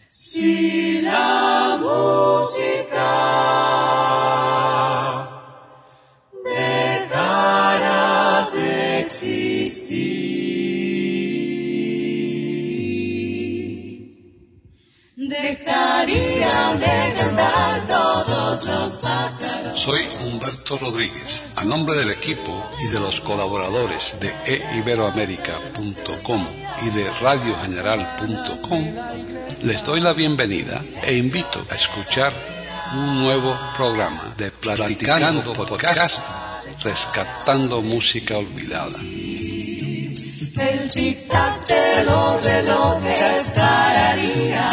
Si la música dejara de existir, dejarían de cantar todos los pájaros. Soy Humberto Rodríguez. A nombre del equipo y de los colaboradores de eiberoamerica.com y de radiogeneral.com, les doy la bienvenida e invito a escuchar un nuevo programa de Platicando Podcast, rescatando música olvidada. El tic-tac de los relojes pararía.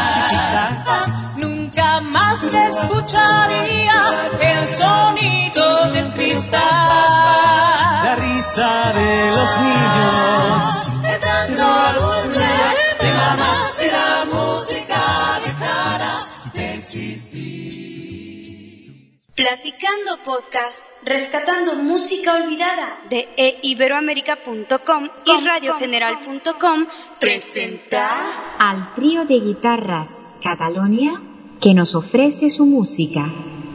Nunca más se escucharía el sonido del cristal. La risa de los niños, el canto dulce de mamá, si la música dejara de existir. Platicando Podcast, rescatando música olvidada de eiberoamerica.com y radiogeneral.com presenta al trío de guitarras Catalonia que nos ofrece su música.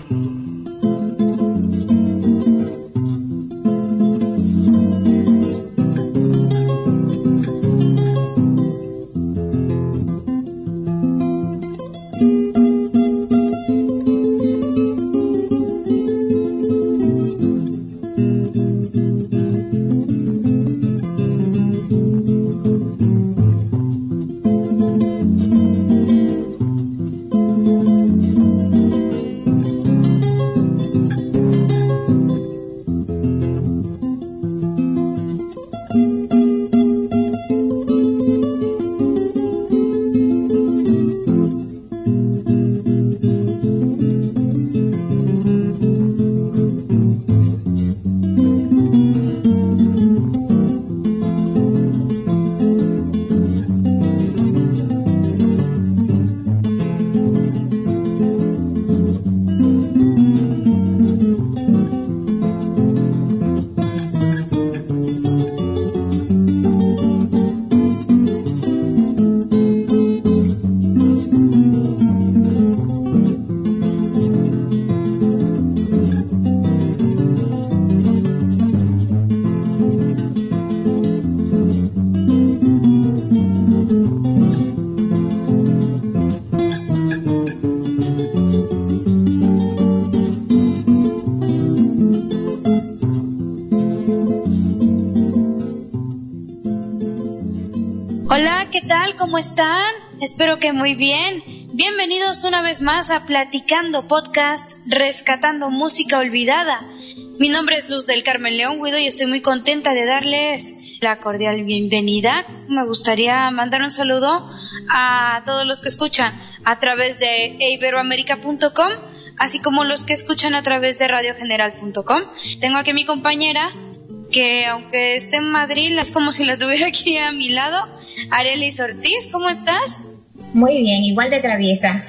Hola, ¿qué tal? ¿Cómo están? Espero que muy bien. Bienvenidos una vez más a Platicando Podcast, rescatando música olvidada. Mi nombre es Luz del Carmen León Guido y estoy muy contenta de darles la cordial bienvenida. Me gustaría mandar un saludo a todos los que escuchan a través de eiberoamerica.com, así como los que escuchan a través de radiogeneral.com. Tengo aquí a mi compañera, que aunque esté en Madrid, es como si la tuviera aquí a mi lado, Arelis Ortiz. ¿Cómo estás? Muy bien, igual de traviesa.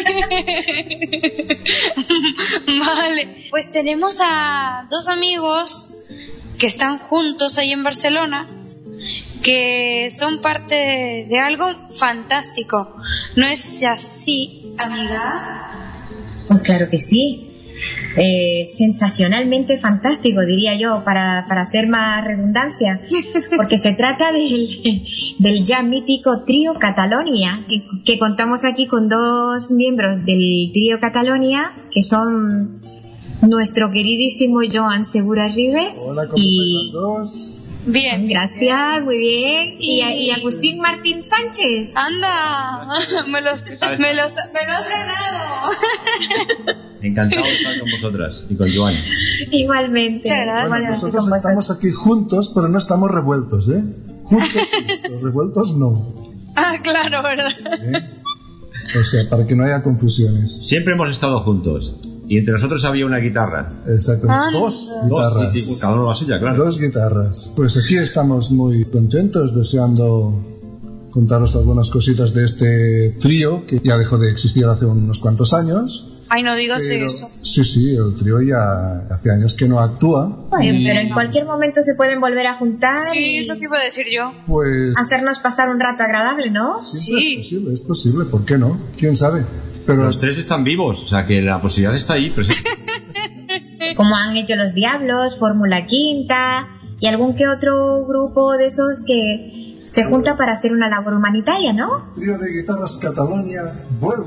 Vale, pues tenemos a dos amigos que están juntos ahí en Barcelona, que son parte de algo fantástico. ¿No es así, amiga? Pues claro que sí. Sensacionalmente fantástico, diría yo, para hacer más redundancia, porque se trata del ya mítico trío Catalonia, que contamos aquí con dos miembros del trío Catalonia, que son nuestro queridísimo Joan Segura Ribes. Hola, ¿cómo están los dos? Bien, gracias, muy bien. Y Agustín Martín Sánchez. ¡Anda! Me los has ganado. Encantado de estar con vosotras y con Joan. Igualmente. Bueno, nosotros estamos aquí juntos, pero no estamos revueltos, ¿eh? Juntos sí, pero revueltos no. Ah, claro, ¿verdad? O sea, para que no haya confusiones. Siempre hemos estado juntos. Y entre nosotros había una guitarra. Exacto, dos guitarras. Sí, cada uno la suya, claro. Dos guitarras. Pues aquí estamos muy contentos, deseando contaros algunas cositas de este trío que ya dejó de existir hace unos cuantos años. Ay, no digas Pero, eso. sí, el trío ya hace años que no actúa. Oye, pero en cualquier momento se pueden volver a juntar Sí, y es lo que iba a decir yo. Pues hacernos pasar un rato agradable, ¿no? siempre Sí. es posible, ¿por qué no? ¿Quién sabe? Pero Los tres están vivos, o sea que la posibilidad está ahí presente. Como han hecho los Diablos, Fórmula Quinta y algún que otro grupo de esos que se junta para hacer una labor humanitaria, ¿no? trío de guitarras Catalonia, vuelve.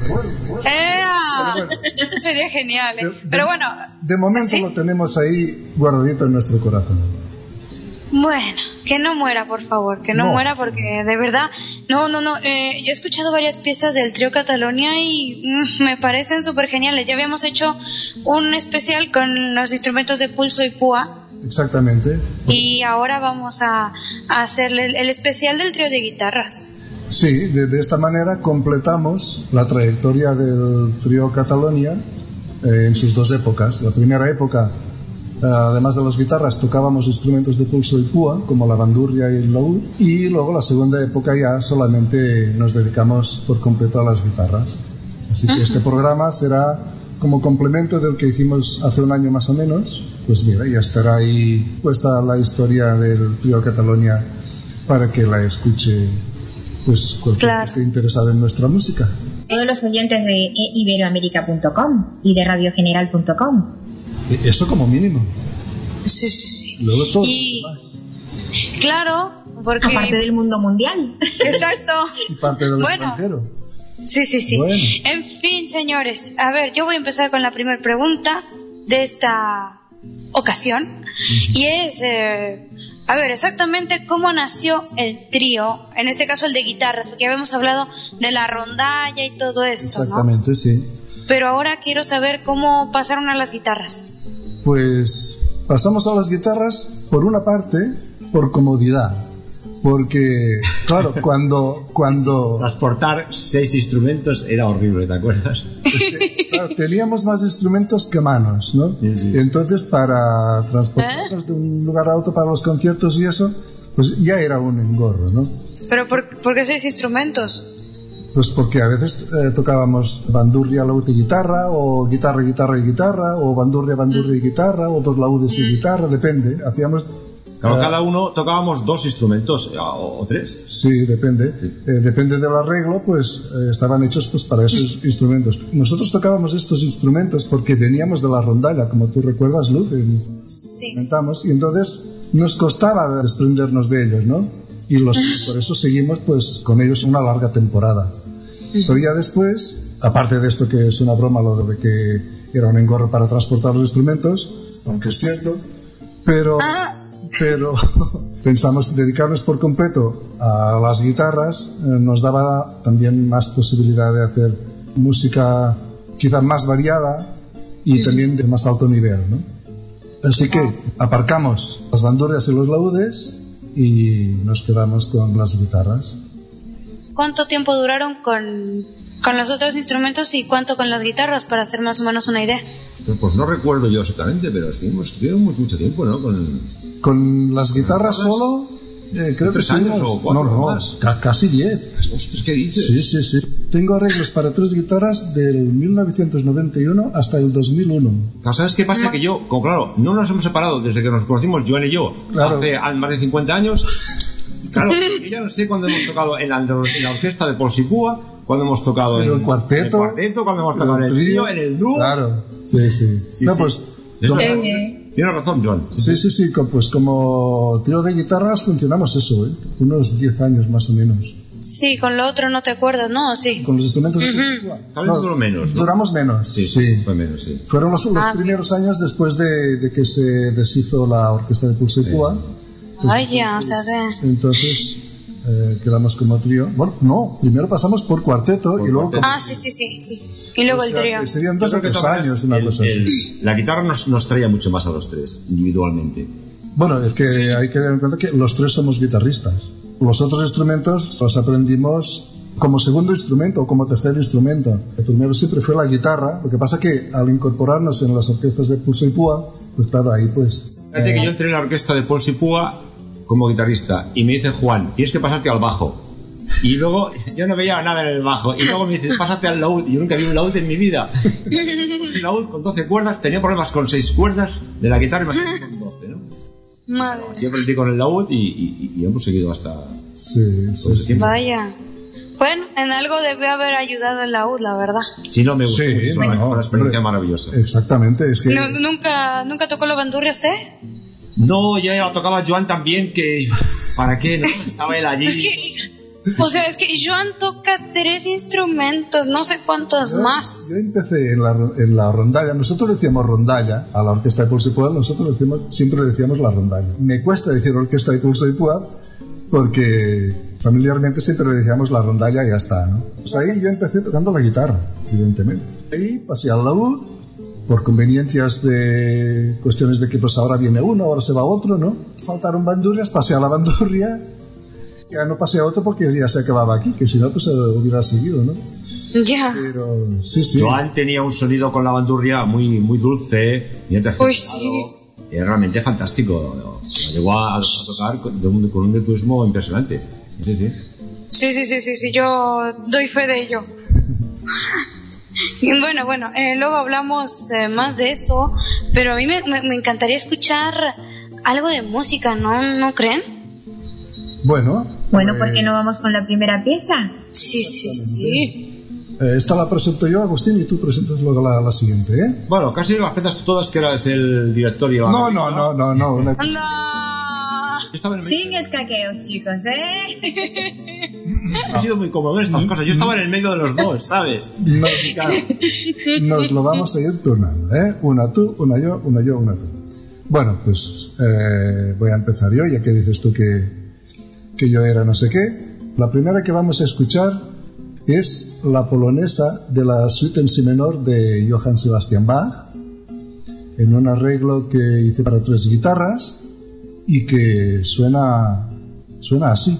¡Ea! Pero bueno. Eso sería genial, ¿eh? De- Pero bueno, De momento ¿sí? lo tenemos ahí guardadito en nuestro corazón. Bueno, que no muera, por favor, que no No. muera porque de verdad, no, yo he escuchado varias piezas del trío Catalonia y me parecen súper geniales. Ya habíamos hecho un especial con los instrumentos de pulso y púa Exactamente. y ahora vamos a hacer el especial del trío de guitarras. Sí, de esta manera completamos la trayectoria del trío Catalonia en sus dos épocas. La primera época, además de las guitarras, tocábamos instrumentos de pulso y púa, como la bandurria y el laúd, y luego la segunda época ya solamente nos dedicamos por completo a las guitarras. Así que este programa será como complemento del que hicimos hace un año más o menos. Pues mira, ya estará ahí puesta la historia del trío Catalonia para que la escuche pues cualquiera Claro. que esté interesado en nuestra música. Todos los oyentes de iberoamerica.com y de radiogeneral.com. Eso como mínimo. Sí. Luego todo Y- lo demás. Claro, porque... Aparte del mundo mundial. Exacto. Y parte del Bueno. extranjero. Sí. Bueno. En fin, señores, a ver, yo voy a empezar con la primera pregunta de esta ocasión y es, a ver, exactamente cómo nació el trío, en este caso el de guitarras, porque ya habíamos hablado de la rondalla y todo esto, ¿no? Exactamente, sí. Pero ahora quiero saber cómo pasaron a las guitarras. Pues pasamos a las guitarras por una parte por comodidad. Porque, claro, cuando Transportar 6 instrumentos era horrible, ¿te acuerdas? claro, teníamos más instrumentos que manos, ¿no? Sí. Y entonces para transportarnos de un lugar a otro para los conciertos y eso, pues ya era un engorro, ¿no? ¿Pero por qué 6 instrumentos? Pues porque a veces tocábamos bandurria, laúd y guitarra, o guitarra y guitarra, o bandurria y guitarra, o dos laúdes y guitarra, depende. Hacíamos... Claro, cada uno tocábamos 2 instrumentos o 3. Sí, depende. Depende del arreglo, pues estaban hechos pues para esos instrumentos. Nosotros tocábamos estos instrumentos porque veníamos de la rondalla, como tú recuerdas, Luz, Sí. comentamos, y entonces nos costaba desprendernos de ellos, ¿no? Y por eso seguimos pues con ellos una larga temporada. Pero ya después, aparte de esto que es una broma, lo de que era un engorro para transportar los instrumentos, aunque es cierto, pero pensamos dedicarnos por completo a las guitarras, nos daba también más posibilidad de hacer música quizás más variada y también de más alto nivel, ¿no? Así que aparcamos las bandurrias y los laúdes y nos quedamos con las guitarras. ¿Cuánto tiempo duraron con los otros instrumentos y cuánto con las guitarras para hacer más o menos una idea? Pues no recuerdo yo exactamente, pero estuvimos mucho tiempo, ¿no? Con las guitarras solo, creo que 3 años estuvimos- o 4 no, más. casi 10. Ostras, ¿qué dices? Sí. Tengo arreglos para 3 guitarras del 1991 hasta el 2001. Claro, ¿sabes qué pasa? Que yo, como claro, no nos hemos separado desde que nos conocimos, Joan y yo, Claro. hace más de 50 años. Claro, yo ya no sé cuándo hemos tocado en la orquesta de Paul Sipúa, cuando hemos tocado Pero en el cuarteto, cuando hemos tocado en el trío, en el dúo. Claro, sí. Sí, No, sí. pues, Es como- verdad. Tienes razón, Joan. sí, pues como trío de guitarras funcionamos eso, unos 10 años más o menos. Sí, con lo otro no te acuerdas, ¿no? Sí. Con los instrumentos de Tal vez duró menos, ¿no? Duramos menos, sí. Fue menos, sí. Fueron los primeros años después de que se deshizo la orquesta de Pulse y Púa. Vaya, o sea, Entonces quedamos como trío. Bueno, no, primero pasamos por cuarteto y luego... cuarteto. Sí. Y luego el trío. Serían Yo 2 o creo que 3 todas años, una cosa así. la guitarra nos traía mucho más a los 3, individualmente. Bueno, es que hay que tener en cuenta que los 3 somos guitarristas. Los otros instrumentos los aprendimos como segundo instrumento o como tercer instrumento. El primero siempre fue la guitarra. Lo que pasa que al incorporarnos en las orquestas de Pulso y Púa, pues claro, ahí pues... Fíjate que yo entré en la orquesta de Paul Sipúa como guitarrista y me dice Juan, tienes que pasarte al bajo. Y luego yo no veía nada en el bajo. Y luego me dice, pásate al laúd. Y yo nunca vi un laúd en mi vida. Un laúd con 12 cuerdas. Tenía problemas con 6 cuerdas de la guitarra, imagínate con 12, ¿no? Madre. Siempre estoy con el laúd y hemos seguido hasta... Sí, siempre. Vaya. Bueno, en algo debe haber ayudado el laúd, la verdad. Sí, no, me gustó Sí, muchísimo, no, fue una experiencia hombre. maravillosa. Exactamente, es que... ¿Nunca tocó la bandurria usted? No, ya la tocaba Joan también, que... ¿Para qué? No, estaba él allí. Es que Joan toca 3 instrumentos, no sé cuántos más. Yo empecé en la rondalla. Nosotros decíamos rondalla a la orquesta de pulso y púa. Nosotros siempre le decíamos la rondalla. Me cuesta decir orquesta de pulso y púa porque familiarmente siempre le decíamos la rondalla y ya está, ¿no? Pues ahí yo empecé tocando la guitarra, evidentemente. Ahí pasé al laúd por conveniencias de cuestiones de que pues ahora viene uno, ahora se va otro, ¿no? Faltaron bandurrias, pasé a la bandurria. Ya no pasé a otro porque ya se acababa aquí, que si no pues hubiera seguido, ¿no? Ya. Pero sí. Joan tenía un sonido con la bandurria muy, muy dulce, bien Uy, sí. Era realmente fantástico. Llegó a tocar con un virtuosismo impresionante. Sí. Sí, yo doy fe de ello. Y bueno, luego hablamos más de esto, pero a mí me encantaría escuchar algo de música, ¿no creen? Bueno, ¿por qué no vamos con la primera pieza? Sí. Esta la presento yo, Agustín, y tú presentas luego la siguiente, ¿eh? Bueno, casi las presentas tú todas, que eras el director y el No. ¡No! Sin escaqueos, chicos, ¿eh? Ha sido muy cómodo en estas cosas. Yo estaba en el medio de los dos, ¿sabes? Claro. Nos lo vamos a ir turnando, ¿eh? Una tú, una yo, una tú. Bueno, pues voy a empezar yo, ya que dices tú que yo era no sé qué. La primera que vamos a escuchar es la polonesa de la suite en si menor de Johann Sebastian Bach, en un arreglo que hice para 3 guitarras y que suena así.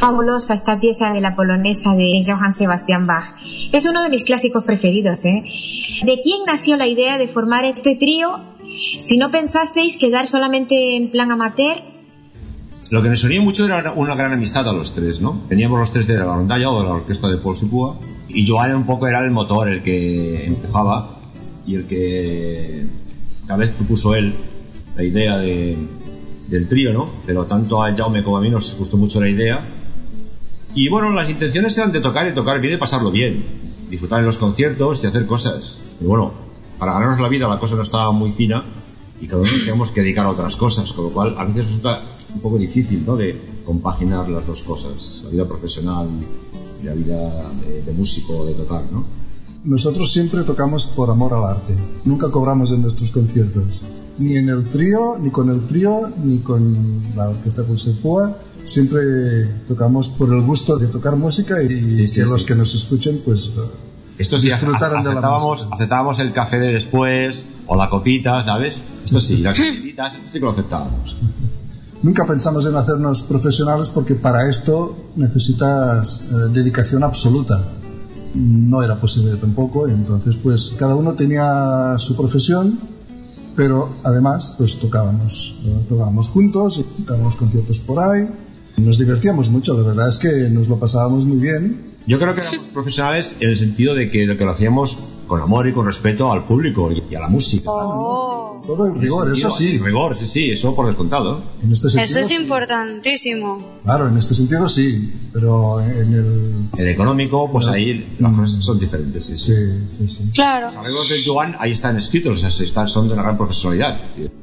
Fabulosa esta pieza de la polonesa de Johann Sebastian Bach. Es uno de mis clásicos preferidos, ¿eh? ¿De quién nació la idea de formar este trío? Si no pensasteis quedar solamente en plan amateur. Lo que nos unía mucho era una gran amistad a los tres, ¿no? Teníamos los tres de la rondalla o de la orquesta de Paul Sipua, y Joan un poco era el motor, el que empujaba y el que tal vez propuso él la idea del trío, ¿no? Pero tanto a Jaume como a mí nos gustó mucho la idea. Y bueno, las intenciones eran de tocar y tocar bien y pasarlo bien, disfrutar en los conciertos y hacer cosas. Y bueno, para ganarnos la vida la cosa no estaba muy fina y cada uno teníamos que dedicar a otras cosas, con lo cual a veces resulta un poco difícil, ¿no?, de compaginar las dos cosas, la vida profesional y la vida de músico, de tocar, ¿no? Nosotros siempre tocamos por amor al arte, nunca cobramos en nuestros conciertos, ni en el trío, ni con el trío, ni con la orquesta Paul Sipua. Siempre tocamos por el gusto de tocar música y los que nos escuchen pues esto sí, disfrutaran de la música. Aceptábamos el café de después o la copita, ¿sabes? Esto sí, las copititas, esto sí que lo aceptábamos. Nunca pensamos en hacernos profesionales porque para esto necesitas dedicación absoluta. No era posible tampoco, entonces pues cada uno tenía su profesión, pero además pues tocábamos juntos y dábamos conciertos por ahí. Nos divertíamos mucho, la verdad es que nos lo pasábamos muy bien. Yo creo que éramos profesionales en el sentido de que lo hacíamos con amor y con respeto al público y a la música. Oh. Todo el rigor, eso sí. El rigor, sí, eso por descontado. En este sentido, eso es importantísimo. Claro, en este sentido sí, pero en el económico, pues ahí las cosas son diferentes. Sí. Claro. Los arreglos de Joan ahí están escritos, o sea, son de una gran profesionalidad.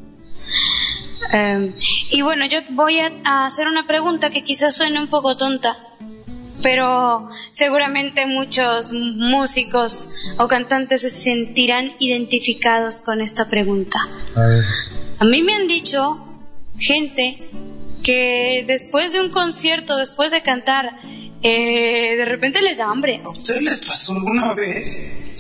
Y bueno, yo voy a hacer una pregunta que quizás suene un poco tonta, pero seguramente muchos músicos o cantantes se sentirán identificados con esta pregunta. A mí me han dicho gente que después de un concierto, después de cantar, de repente les da hambre. ¿A ustedes les pasó alguna vez?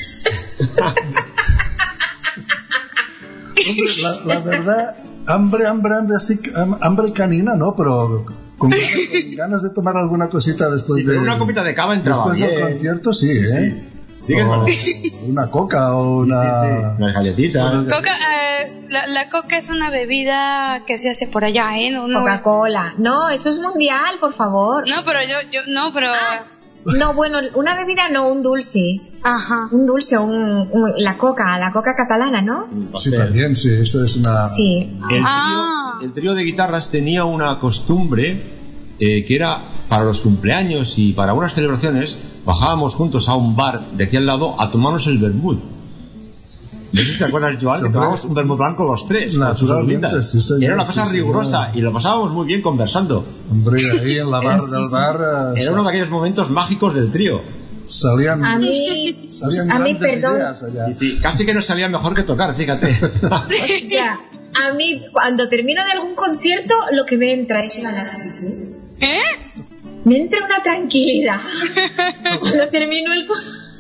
La verdad, hambre, así, hambre canina, ¿no? Pero con ganas de tomar alguna cosita después de... una copita de cava entraba después del concierto, sí, ¿eh? Sí, o una coca o una... Unas galletitas. Coca, la coca es una bebida que se hace por allá, ¿eh? No, Coca-Cola. No, eso es mundial, por favor. No, pero yo no, pero... No, bueno, una bebida no, un dulce. Ajá. Un dulce, la coca catalana, ¿no? Sí, también, sí, eso es una... Sí. El trío de guitarras tenía una costumbre que era para los cumpleaños y para unas celebraciones, bajábamos juntos a un bar de aquí al lado a tomarnos el vermut. No sé si te acuerdas, Joan, que tomábamos un vermut blanco los tres. Naturalmente, sí, señor. Era una cosa rigurosa y lo pasábamos muy bien conversando. Hombre, ahí en la bar del bar... Era uno de aquellos momentos mágicos del trío. Salían grandes perdón. ideas allá. Sí, casi que nos salía mejor que tocar, fíjate. Ya, a mí, cuando termino de algún concierto, lo que me entra es la laxitud. ¿Eh? Me entra una tranquilidad. Cuando termino el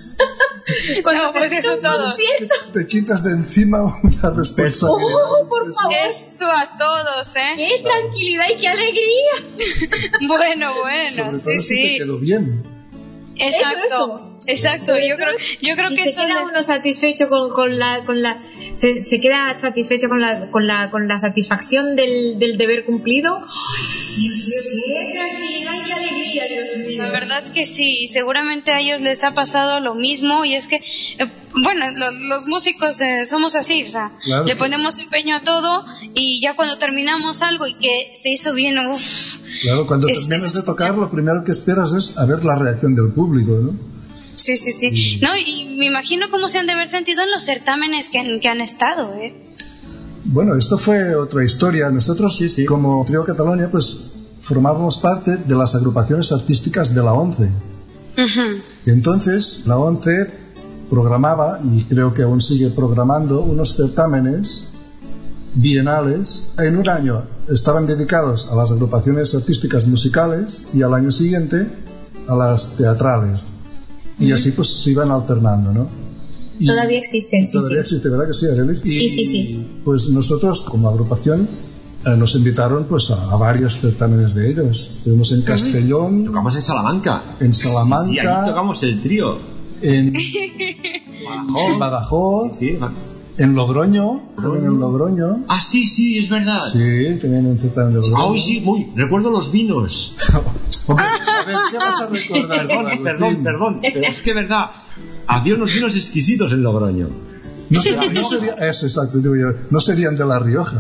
Cuando pues eso todo. Te quitas de encima una responsabilidad. Oh, por favor. Eso a todos, ¿eh? ¡Qué tranquilidad y qué alegría! Bueno, Sobre sí, todo si te quedó bien. Exacto. Yo creo si que se queda uno satisfecho se queda satisfecho con la satisfacción del deber cumplido. Dios mío, qué tranquilidad y qué alegría, Dios mío. La verdad es que sí, seguramente a ellos les ha pasado lo mismo, y es que los músicos somos así, o sea, claro, le ponemos empeño a todo y ya cuando terminamos algo y que se hizo bien, claro, cuando terminas de tocar, lo primero que esperas es a ver la reacción del público, ¿no? Sí. No, y me imagino cómo se han de haber sentido en los certámenes que han estado, ¿eh? Bueno, esto fue otra historia. Nosotros, como Trío Catalonia, pues formábamos parte de las agrupaciones artísticas de la ONCE. Uh-huh. Y entonces la ONCE programaba, y creo que aún sigue programando, unos certámenes bienales. En un año estaban dedicados a las agrupaciones artísticas musicales y al año siguiente a las teatrales. Y así pues se iban alternando, ¿no? Todavía existen, sí. Todavía existe, ¿verdad que sí, Arelis? Sí. Pues nosotros, como agrupación, nos invitaron pues a varios certámenes de ellos. Estuvimos en Castellón. Tocamos en Salamanca. En Salamanca. Sí, ahí tocamos el trío. En Badajoz. Sí. En Logroño. También en Logroño. Ah, sí, es verdad. Sí, también en un certamen de Logroño. Ah, sí, recuerdo los vinos. Hombre, a ver, ¿qué vas a recordar? Perdón, pero es que es verdad. Había unos vinos exquisitos en Logroño. No sería, eso, exacto, digo yo, no serían de La Rioja.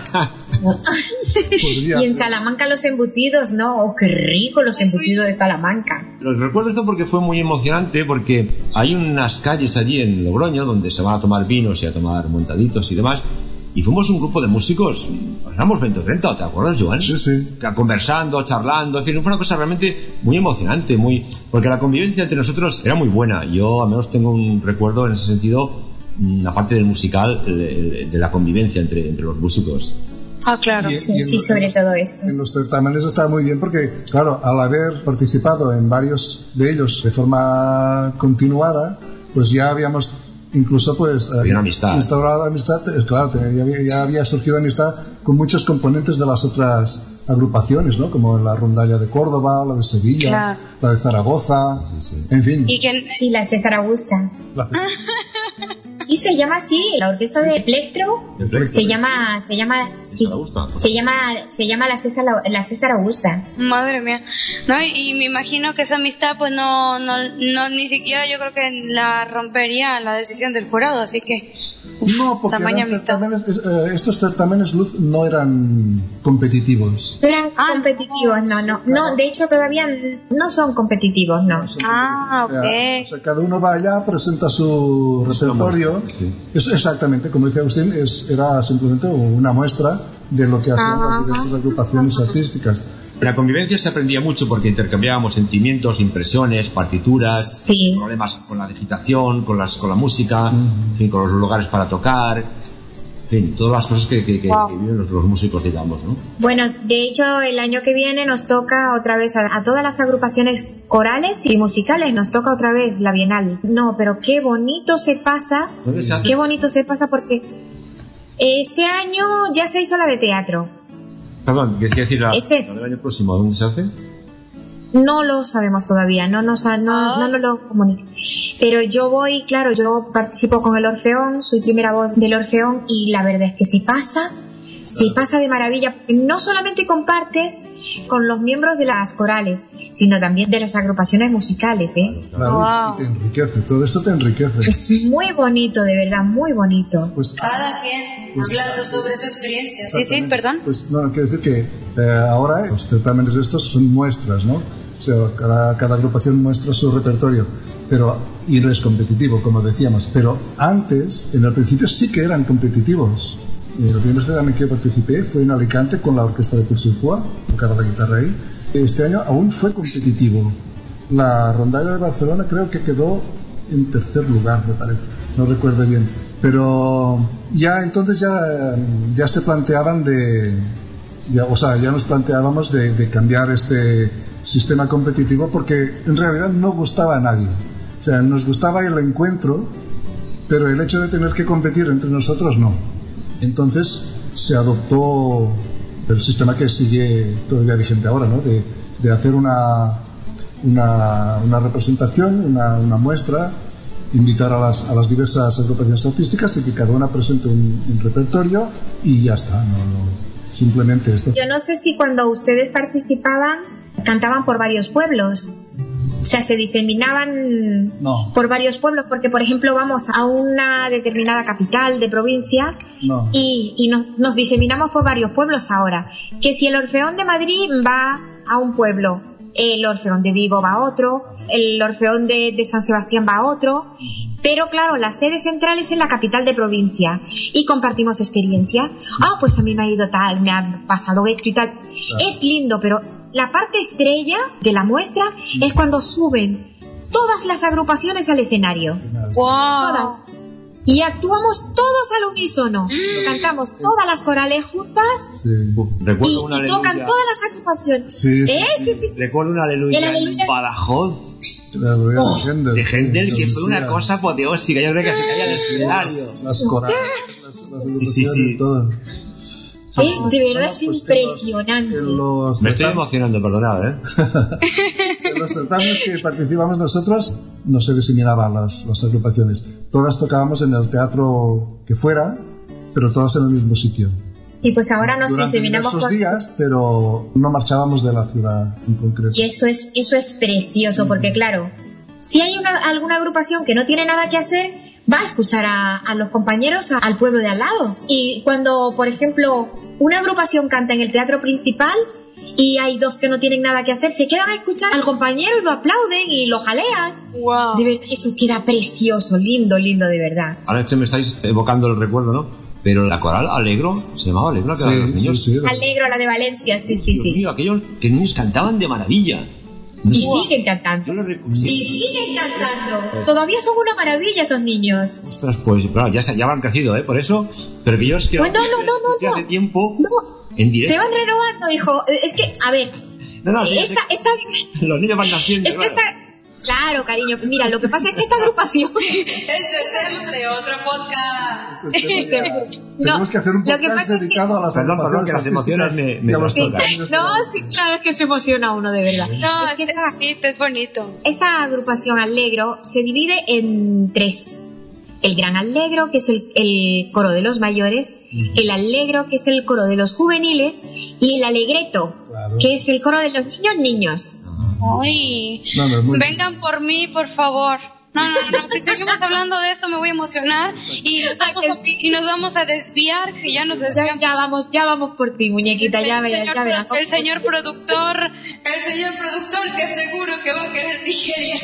Y en Salamanca los embutidos, ¿no? Oh, qué rico los embutidos de Salamanca. Recuerdo esto porque fue muy emocionante, porque hay unas calles allí en Logroño donde se van a tomar vinos y a tomar montaditos y demás, y fuimos un grupo de músicos, éramos 20 o 30, ¿te acuerdas, Joan? Sí. Conversando, charlando, en fin, fue una cosa realmente muy emocionante, porque la convivencia entre nosotros era muy buena. Yo al menos tengo un recuerdo en ese sentido, aparte del musical, de la convivencia entre los músicos. Ah, claro. Sí, sobre todo eso. En los certámenes estaba muy bien porque, claro, al haber participado en varios de ellos de forma continuada, pues ya habíamos incluso pues instaurado amistad, claro, ya había surgido amistad con muchos componentes de las otras agrupaciones, ¿no? Como la rondalla de Córdoba, la de Sevilla, claro, la de Zaragoza, en fin. Sí, la César Augusta. Sí, se llama así, la orquesta de Plectro. Se llama la César Augusta. Madre mía. No, y me imagino que esa amistad pues no ni siquiera yo creo que la rompería la decisión del jurado, así que no, porque estos certámenes, Luz, no eran competitivos. No eran competitivos, no, de hecho todavía no son competitivos, no. Ok. O sea, cada uno va allá, presenta su repertorio. Sí. Exactamente, como dice Agustín, era simplemente una muestra de lo que hacían las diversas agrupaciones artísticas. En la convivencia se aprendía mucho porque intercambiábamos sentimientos, impresiones, partituras, problemas con la digitación, con la música, en fin, con los lugares para tocar, en fin, todas las cosas que viven los músicos, digamos, ¿no? Bueno, de hecho, el año que viene nos toca otra vez a todas las agrupaciones corales y musicales, nos toca otra vez la Bienal. No, pero qué bonito se pasa, porque este año ya se hizo la de teatro. Perdón, ¿qué quiere decir la del año próximo? ¿Dónde se hace? No lo sabemos todavía, no nos lo comunican. Pero yo participo con el Orfeón, soy primera voz del Orfeón y la verdad es que se pasa de maravilla. No solamente compartes con los miembros de las corales, sino también de las agrupaciones musicales, Claro, y te enriquece, todo esto te enriquece. Es muy bonito, de verdad, muy bonito. Pues, cada quien hablando sobre su experiencia. Sí, perdón. Pues no, quiero decir que ahora los certámenes de estos son muestras, ¿no? O sea, cada agrupación muestra su repertorio, y no es competitivo, como decíamos. Pero antes, en el principio, sí que eran competitivos. El primer certamen que yo participé fue en Alicante con la orquesta de Pulsipua, tocaba la guitarra ahí. Este año aún fue competitivo. La rondalla de Barcelona creo que quedó en tercer lugar, me parece, no recuerdo bien. Pero ya entonces ya se planteaban ya nos planteábamos de cambiar este sistema competitivo porque en realidad no gustaba a nadie. O sea, nos gustaba el encuentro, pero el hecho de tener que competir entre nosotros no. Entonces se adoptó el sistema que sigue todavía vigente ahora, ¿no? De hacer una representación, una muestra, invitar a las diversas agrupaciones artísticas y que cada una presente un repertorio y ya está, simplemente esto. Yo no sé si cuando ustedes participaban cantaban por varios pueblos. O sea, se diseminaban por varios pueblos, porque por ejemplo vamos a una determinada capital de provincia y nos diseminamos por varios pueblos ahora. Que si el Orfeón de Madrid va a un pueblo, el Orfeón de Vigo va a otro, el Orfeón de San Sebastián va a otro, pero claro, la sede central es en la capital de provincia y compartimos experiencia. Pues a mí me ha ido tal, me ha pasado esto y tal. Claro. Es lindo, pero la parte estrella de la muestra es cuando suben todas las agrupaciones al escenario. ¡Wow! Todas. Y actuamos todos al unísono. Cantamos todas las corales juntas y tocan todas las agrupaciones. Sí. Recuerdo un aleluya en Badajoz. De Händel, que fue una cosa apoteósica. Yo creo que se caía del escenario. Las corales, las agrupaciones, todo. Es de verdad es impresionante. Me estoy emocionando, perdonad, En los certámenes que participamos nosotros no se diseminaban las agrupaciones. Todas tocábamos en el teatro que fuera, pero todas en el mismo sitio. Sí, pues ahora nos diseminamos por días, pero no marchábamos de la ciudad en concreto. Y eso es precioso, porque claro, si hay alguna agrupación que no tiene nada que hacer, va a escuchar a los compañeros al pueblo de al lado. Y cuando, por ejemplo, una agrupación canta en el teatro principal y hay dos que no tienen nada que hacer, se quedan a escuchar al compañero y lo aplauden y lo jalean. Wow. De verdad, eso queda precioso, lindo, lindo de verdad. Ahora me estáis evocando el recuerdo, ¿no? Pero la coral Alegro, ¿se llamaba Alegro? Sí, los niños? sí. Alegro, la de Valencia, sí. Dios mío, aquellos que niños cantaban de maravilla. Y siguen cantando. Yo lo Y siguen cantando. Todavía son una maravilla esos niños. Ostras, pues claro, ya han crecido, por eso. Pero que yo es que Pues no. hace tiempo No. en directo. Se van renovando, hijo. Es que, a ver. No, sí, esta... los niños van naciendo. Es que Claro, cariño. Mira, lo que pasa es que esta agrupación... Esto es temas de otro podcast. Tenemos que hacer un podcast dedicado a las Perdón, que las emociones me tocan. No, sí, claro, es que se emociona uno, de verdad. No, es que es bonito. Esta agrupación Allegro se divide en tres. El Gran Allegro, que es el coro de los mayores, el Allegro, que es el coro de los juveniles, y el Alegreto, que es el coro de los niños. Uy, vengan por mí, por favor. No, si seguimos hablando de esto me voy a emocionar y nos vamos a desviar, que ya nos desviamos. Ya vamos por ti, muñequita, ya verás. El señor productor, que seguro que va a querer tijerear.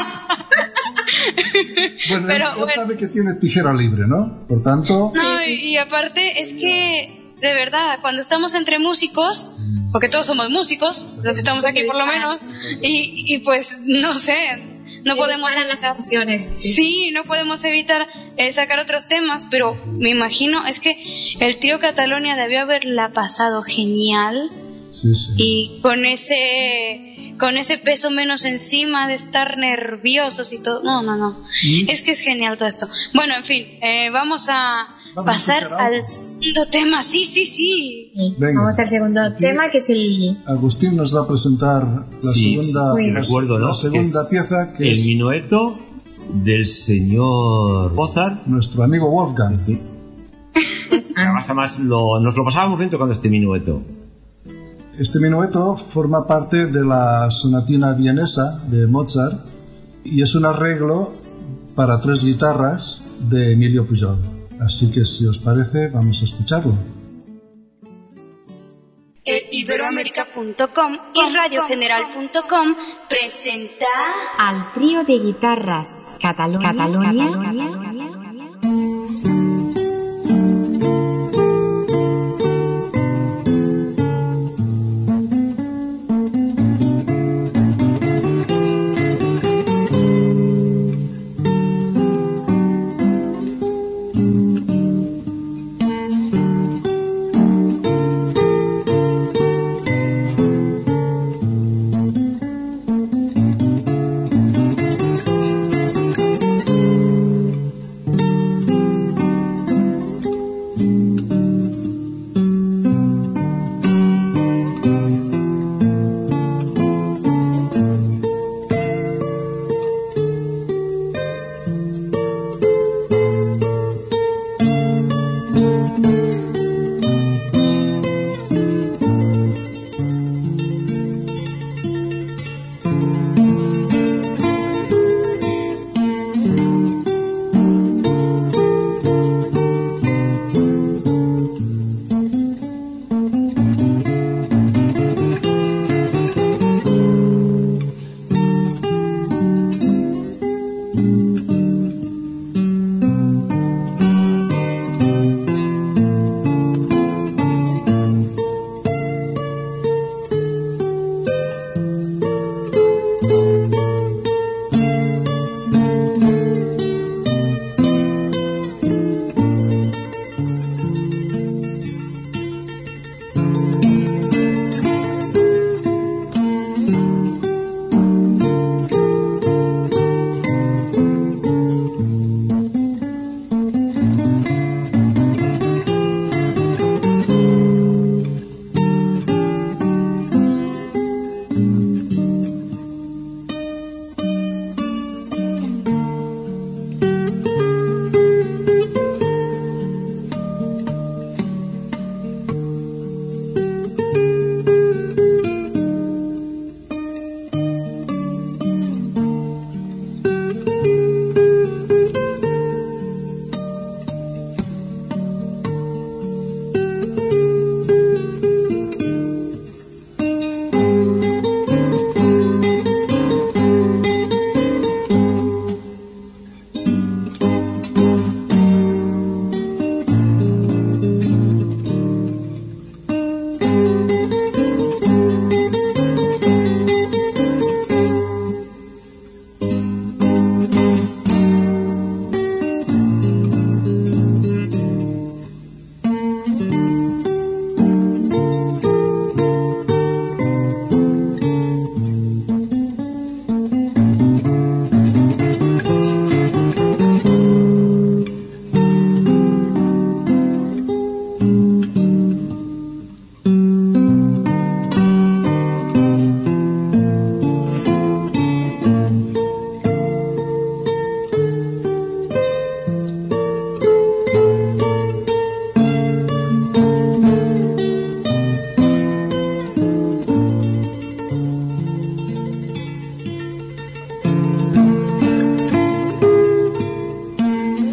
Bueno, él sabe que tiene tijera libre, ¿no? Por tanto... No, y aparte es que, de verdad, cuando estamos entre músicos, porque todos somos músicos, los estamos aquí por lo menos, y pues, no sé... No podemos las emociones. Sí, no podemos evitar sacar otros temas, pero me imagino, es que el trío Catalonia debió haberla pasado genial. Sí. Y con ese peso menos encima de estar nerviosos y todo. No. Es que es genial todo esto. Bueno, en fin, vamos a pasar al segundo tema. Sí. Venga. Vamos al segundo tema, que es el... Agustín nos va a presentar la segunda pieza, que es el minueto del señor Mozart, nuestro amigo Wolfgang. Sí. Además, nos lo pasábamos dentro con este minueto. Este minueto forma parte de la sonatina vienesa de Mozart y es un arreglo para 3 guitarras de Emilio Pujol. Así que, si os parece, vamos a escucharlo. Iberoamerica.com y radiogeneral.com presenta al trío de guitarras Catalonia.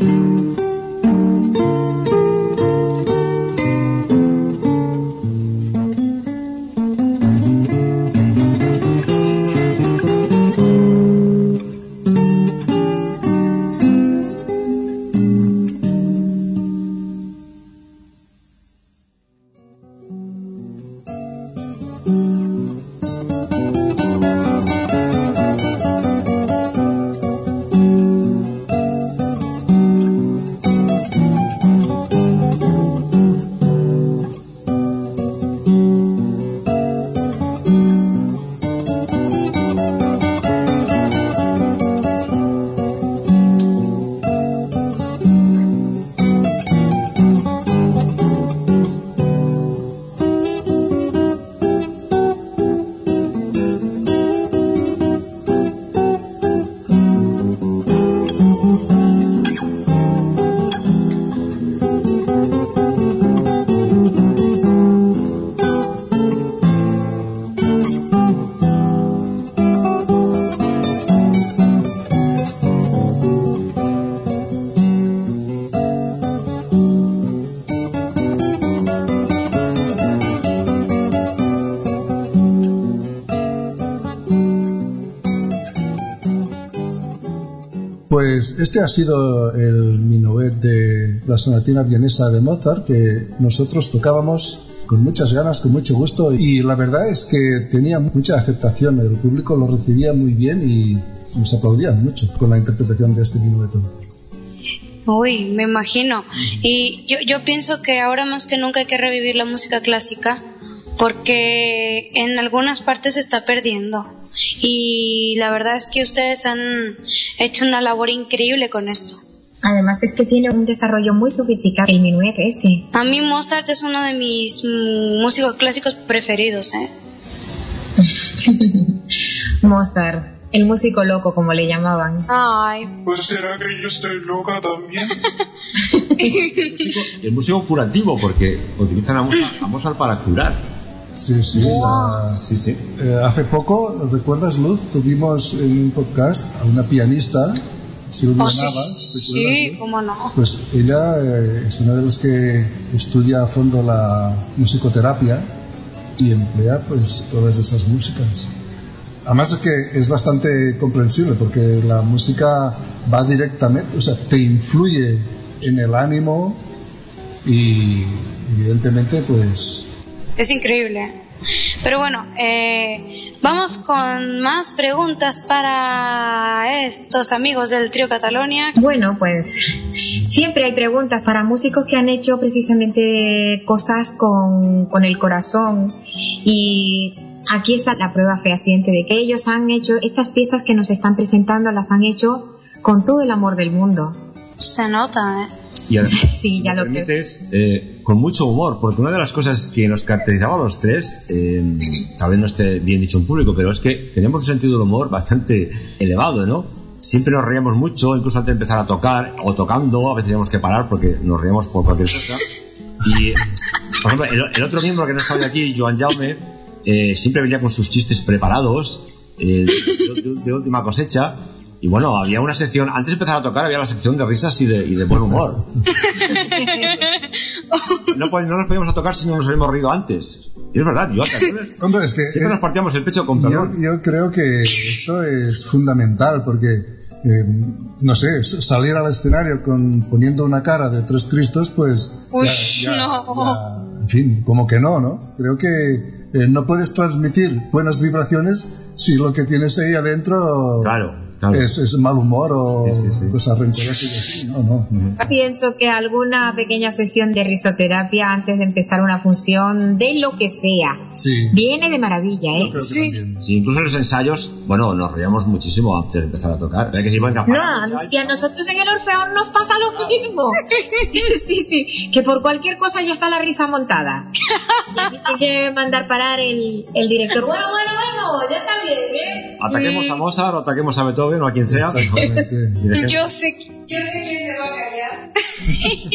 Pues este ha sido el minuet de la sonatina vienesa de Mozart, que nosotros tocábamos con muchas ganas, con mucho gusto, y la verdad es que tenía mucha aceptación. El público lo recibía muy bien y nos aplaudían mucho con la interpretación de este minueto. Uy, me imagino. Y yo pienso que ahora más que nunca hay que revivir la música clásica, porque en algunas partes se está perdiendo. Y la verdad es que ustedes han hecho una labor increíble con esto. Además es que tiene un desarrollo muy sofisticado el minuet este. A mí Mozart es uno de mis músicos clásicos preferidos, Mozart, el músico loco, como le llamaban. Ay. Pues será que yo estoy loca también. El músico curativo, porque utilizan a Mozart para curar. Sí, sí. Wow. Sí. Hace poco, ¿recuerdas, Luz? Tuvimos en un podcast a una pianista, Silvia Navas. Sí, cómo no. Pues ella es una de las que estudia a fondo la musicoterapia y emplea pues todas esas músicas. Además es que es bastante comprensible porque la música va directamente, o sea, te influye en el ánimo y evidentemente pues... Es increíble. Pero bueno, vamos con más preguntas para estos amigos del Trío Catalonia. Bueno, pues siempre hay preguntas para músicos que han hecho precisamente cosas con el corazón, y aquí está la prueba fehaciente de que ellos han hecho estas piezas que nos están presentando, las han hecho con todo el amor del mundo. Se nota, Y además, sí, si ya me lo permites, con mucho humor, porque una de las cosas que nos caracterizaba a los tres, tal vez no esté bien dicho en público, pero es que teníamos un sentido del humor bastante elevado, ¿no? Siempre nos reíamos mucho, incluso antes de empezar a tocar, o tocando, a veces teníamos que parar porque nos reíamos por cualquier cosa. Y, por ejemplo, el otro miembro que no está hoy aquí, Joan Jaume, siempre venía con sus chistes preparados, de última cosecha. Y bueno, había una sección, antes de empezar a tocar, había la sección de risas y de buen humor. No nos podíamos tocar si no nos habíamos reído antes. Y es verdad, Hombre, es que siempre nos partíamos el pecho con perdón. Yo creo que esto es fundamental porque, no sé, salir al escenario poniendo una cara de tres Cristos, pues... no. En fin, como que no. Creo que no puedes transmitir buenas vibraciones si lo que tienes ahí adentro... Claro. Es mal humor o sí. cosas rencorosas y así. No. Pienso que alguna pequeña sesión de risoterapia antes de empezar una función, de lo que sea, viene de maravilla, Sí, incluso en los ensayos, bueno, nos reíamos muchísimo antes de empezar a tocar. ¿Verdad que sí? No, si a nosotros en el Orfeón nos pasa lo mismo. Sí, que por cualquier cosa ya está la risa montada. Hay que mandar parar el director. Bueno, ya está bien, Ataquemos a Mozart o ataquemos a Beethoven o a quien sea. Yo sé que me va a callar.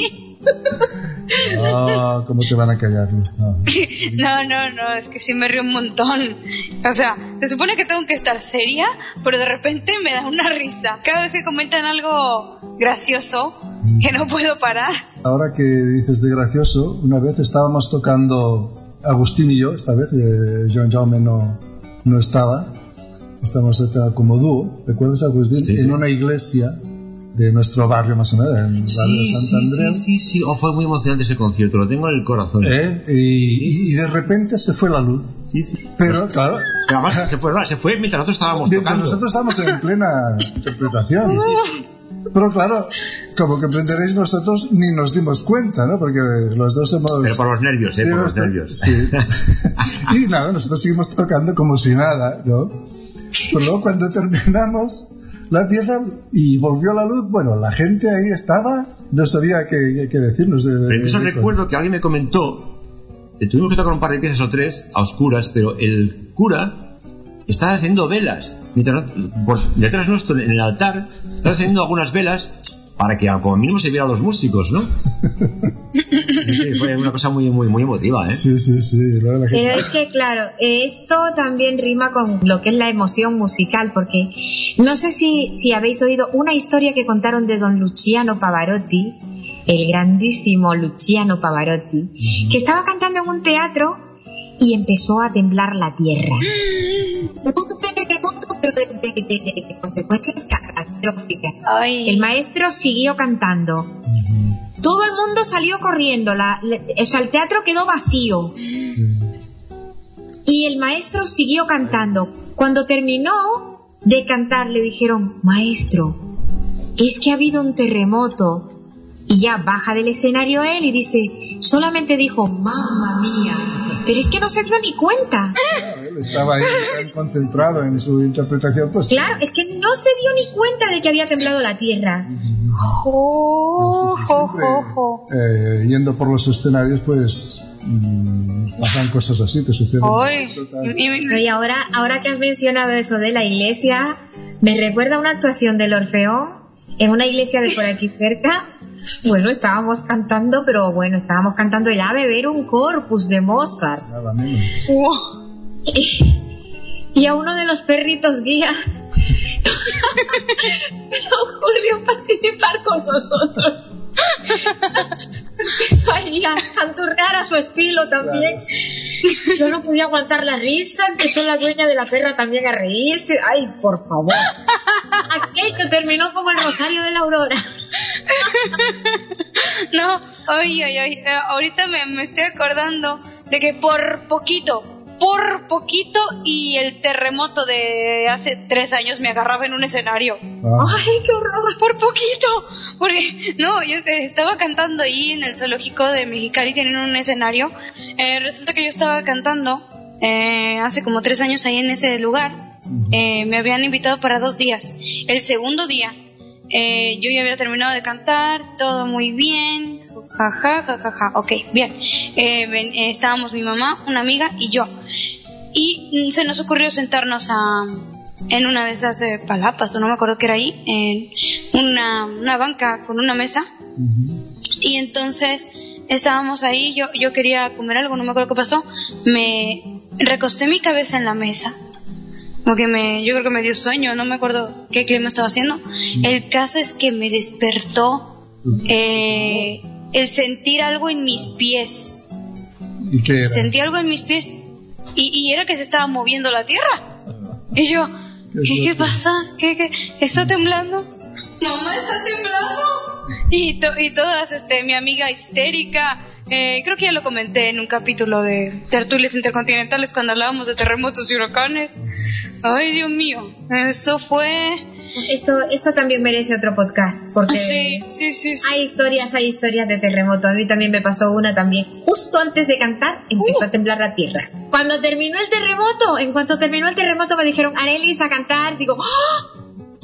Ah, ¿cómo te van a callar, Luz? No. No, es que sí me río un montón. O sea, se supone que tengo que estar seria, pero de repente me da una risa. Cada vez que comentan algo gracioso, que no puedo parar. Ahora que dices de gracioso, una vez estábamos tocando, Agustín y yo, esta vez, Joan Jaume no estaba, estamos como dúo, ¿recuerdas, Agustín? Sí, sí. En una iglesia de nuestro barrio, más o menos, en el barrio de Sant Andreu. Sí. Oh, fue muy emocionante ese concierto, lo tengo en el corazón. Y de repente se fue la luz. Sí. Pero, claro... Pero además se fue mientras nosotros estábamos tocando. Nosotros estábamos en plena interpretación. Sí. Pero claro, como comprenderéis, nosotros ni nos dimos cuenta, ¿no? Porque los dos somos... Pero por los nervios, por los nervios. Sí. Y nada, nosotros seguimos tocando como si nada, ¿no? Pero luego cuando terminamos la pieza y volvió la luz, bueno, la gente ahí estaba, no sabía qué decirnos. Pero incluso recuerdo que alguien me comentó que tuvimos que tocar un par de piezas o tres a oscuras, pero el cura estaba haciendo velas detrás nuestro en el altar, estaba haciendo algunas velas para que como mínimo se vieran los músicos, ¿no? Sí, fue una cosa muy, muy, muy emotiva, ¿eh? Sí. Pero es que, claro, esto también rima con lo que es la emoción musical, porque no sé si habéis oído una historia que contaron de don Luciano Pavarotti, el grandísimo Luciano Pavarotti, que estaba cantando en un teatro y empezó a temblar la tierra. Un terremoto de consecuencias catastróficas. El maestro siguió cantando. Todo el mundo salió corriendo, o sea, el teatro quedó vacío. Y el maestro siguió cantando. Cuando terminó de cantar, le dijeron: maestro, es que ha habido un terremoto. Y ya baja del escenario él y dice, solamente dijo, mamma mía, pero es que no se dio ni cuenta. Él estaba ahí tan concentrado en su interpretación, pues... Claro, es que no se dio ni cuenta de que había temblado la tierra. Yendo por los escenarios, pues... pasan cosas así, te suceden. Y ahora que has mencionado eso de la iglesia, me recuerda una actuación del Orfeón en una iglesia de por aquí cerca. Bueno, estábamos cantando el Ave Verum Corpus de Mozart. Nada menos. Y a uno de los perritos guía se le ocurrió participar con nosotros. Empezó ahí a canturrear a su estilo también. Claro. Yo no podía aguantar la risa. Empezó la dueña de la perra también a reírse. Ay, por favor. Aquello terminó como el Rosario de la Aurora. No, ahorita me estoy acordando de que por poquito y el terremoto de hace 3 años me agarraba en un escenario. ¡Ay, qué horror! Por poquito, porque no, yo estaba cantando ahí en el zoológico de Mexicali, tienen un escenario. Resulta que yo estaba cantando hace como 3 años ahí en ese lugar. Me habían invitado para 2 días. El segundo día yo ya había terminado de cantar, todo muy bien, jaja, ok, bien. Estábamos mi mamá, una amiga y yo. Y se nos ocurrió sentarnos en una de esas palapas, o no me acuerdo qué era ahí, en una banca con una mesa. Y entonces estábamos ahí, yo quería comer algo, no me acuerdo qué pasó. Me recosté mi cabeza en la mesa, porque yo creo que me dio sueño, no me acuerdo qué clima estaba haciendo. El caso es que me despertó el sentir algo en mis pies. ¿Y qué era? Sentí algo en mis pies y era que se estaba moviendo la tierra. Y yo, ¿qué pasa? ¿Qué? ¿Está temblando? Mamá, está temblando. Y todas, mi amiga histérica. Creo que ya lo comenté en un capítulo de Tertulias Intercontinentales cuando hablábamos de terremotos y huracanes. Ay, Dios mío, eso fue... Esto también merece otro podcast, porque sí. Hay historias de terremoto. A mí también me pasó una también. Justo antes de cantar empezó a temblar la tierra. Cuando terminó el terremoto, en cuanto terminó el terremoto me dijeron, Arelis, a cantar. Digo, ¡oh!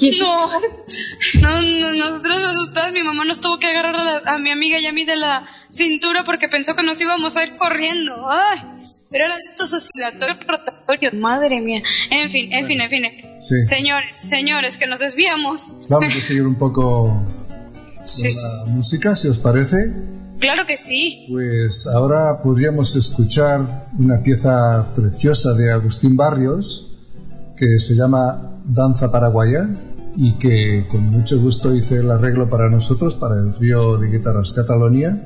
No, nosotros asustados, mi mamá nos tuvo que agarrar a mi amiga y a mí de la cintura porque pensó que nos íbamos a ir corriendo. Ay, pero eran estos oscilatorios rotatorios, madre mía. En fin. Sí. Señores, que nos desviamos. Vamos a seguir un poco la música, si os parece. Claro que sí. Pues ahora podríamos escuchar una pieza preciosa de Agustín Barrios que se llama Danza Paraguaya y que con mucho gusto hice el arreglo para nosotros, para el trío de guitarras Catalonia,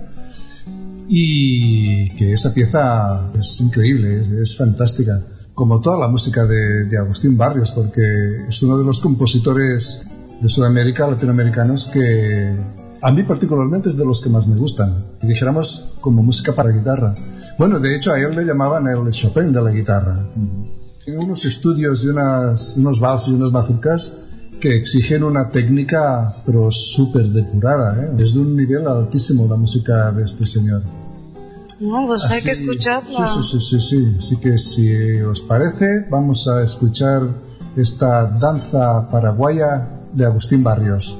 y que esa pieza es increíble, es fantástica, como toda la música de Agustín Barrios, porque es uno de los compositores de Sudamérica, latinoamericanos, que a mí particularmente es de los que más me gustan, y dijéramos como música para guitarra. Bueno, de hecho a él le llamaban el Chopin de la guitarra. Tiene unos estudios y unos valses y unas mazurcas que exigen una técnica pero súper depurada, ¿eh? Es de un nivel altísimo la música de este señor. No, pues hay que escucharla. Sí. Así que si os parece, vamos a escuchar esta danza paraguaya de Agustín Barrios.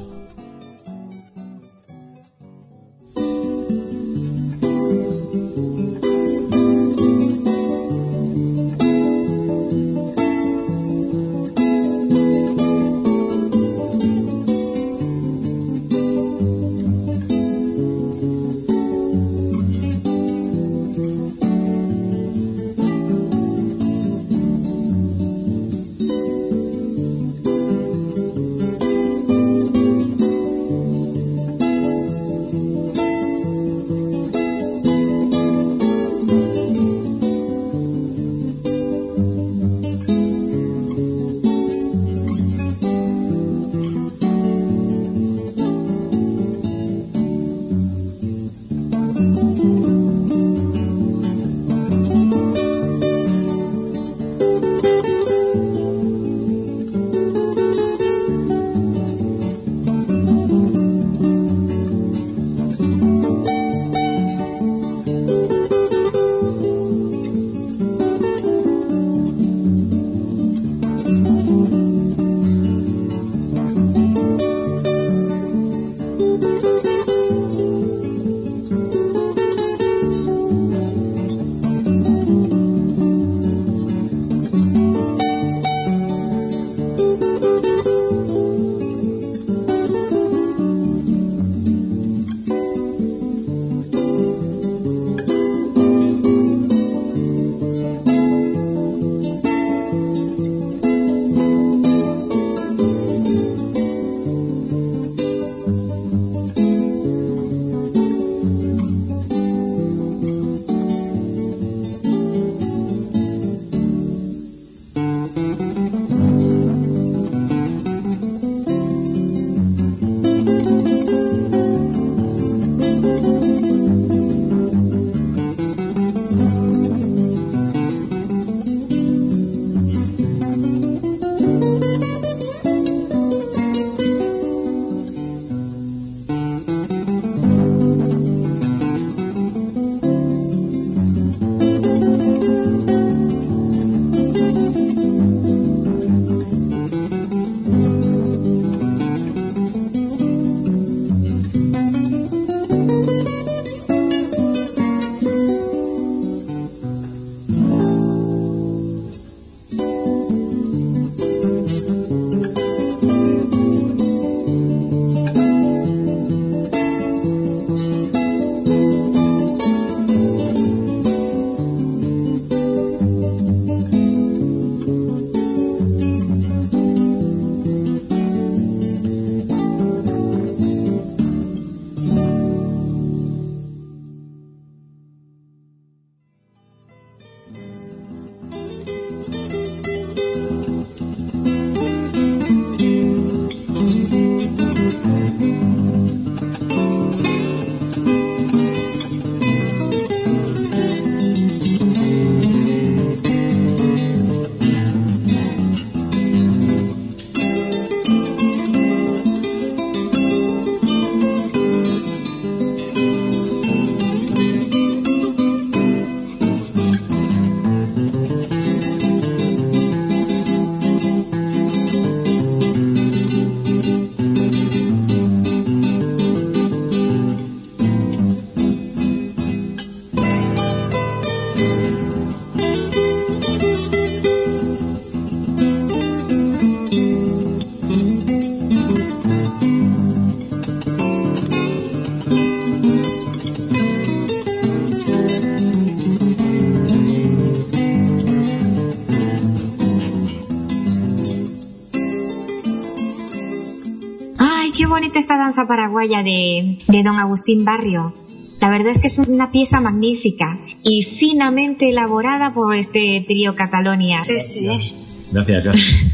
danza paraguaya de don Agustín Barrio. La verdad es que es una pieza magnífica y finamente elaborada por este trío Catalonia. Sí. Gracias.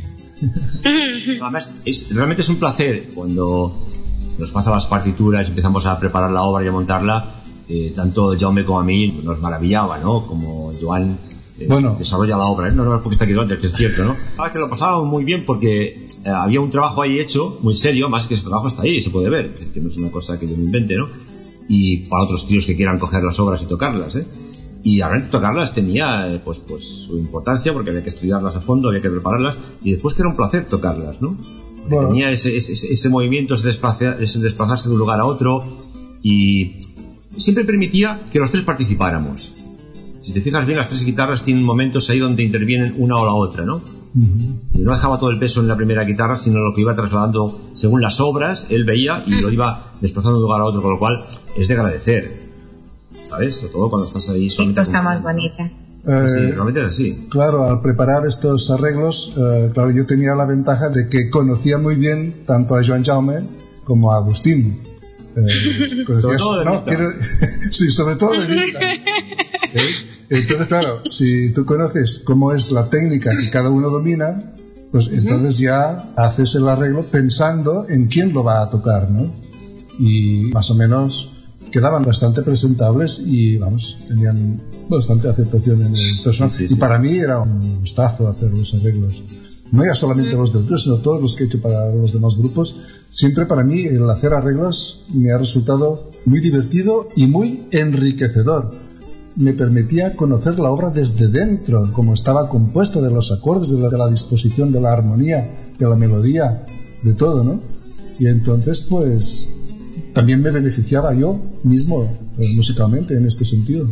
Además, realmente es un placer cuando nos pasan las partituras, empezamos a preparar la obra y a montarla. Tanto Jaume como a mí nos maravillaba, ¿no? Como Joan desarrolla la obra, no porque está aquí delante, que es cierto, ¿no? Que lo pasábamos muy bien porque había un trabajo ahí hecho, muy serio, más que ese trabajo está ahí, se puede ver, que no es una cosa que yo me invente, ¿no? Y para otros tíos que quieran coger las obras y tocarlas, y realmente tocarlas tenía pues su importancia porque había que estudiarlas a fondo, había que prepararlas y después que era un placer tocarlas, ¿no? Bueno. Tenía ese movimiento, ese desplazarse de un lugar a otro y siempre permitía que los tres participáramos. Si te fijas bien, las tres guitarras tienen momentos ahí donde intervienen una o la otra, ¿no? Y no dejaba todo el peso en la primera guitarra, sino lo que iba trasladando según las obras, él veía y lo iba desplazando de un lugar a otro, con lo cual es de agradecer, ¿sabes? Sobre todo cuando estás ahí solamente. Qué cosa más bonita. Sí, realmente es así. Claro, al preparar estos arreglos, claro, yo tenía la ventaja de que conocía muy bien tanto a Joan Jaume como a Agustín. Sobre todo de vista. Sí, sobre todo de vista. Entonces, claro, si tú conoces cómo es la técnica que cada uno domina, pues entonces ya haces el arreglo pensando en quién lo va a tocar, ¿no? Y más o menos quedaban bastante presentables y, vamos, tenían bastante aceptación en el personal. Sí. Y para mí era un gustazo hacer los arreglos. No ya solamente los del trío, sino todos los que he hecho para los demás grupos. Siempre para mí el hacer arreglos me ha resultado muy divertido y muy enriquecedor. Me permitía conocer la obra desde dentro, cómo estaba compuesto, de los acordes, de la disposición de la armonía, de la melodía, de todo, ¿no? Y entonces, pues, también me beneficiaba yo mismo musicalmente en este sentido.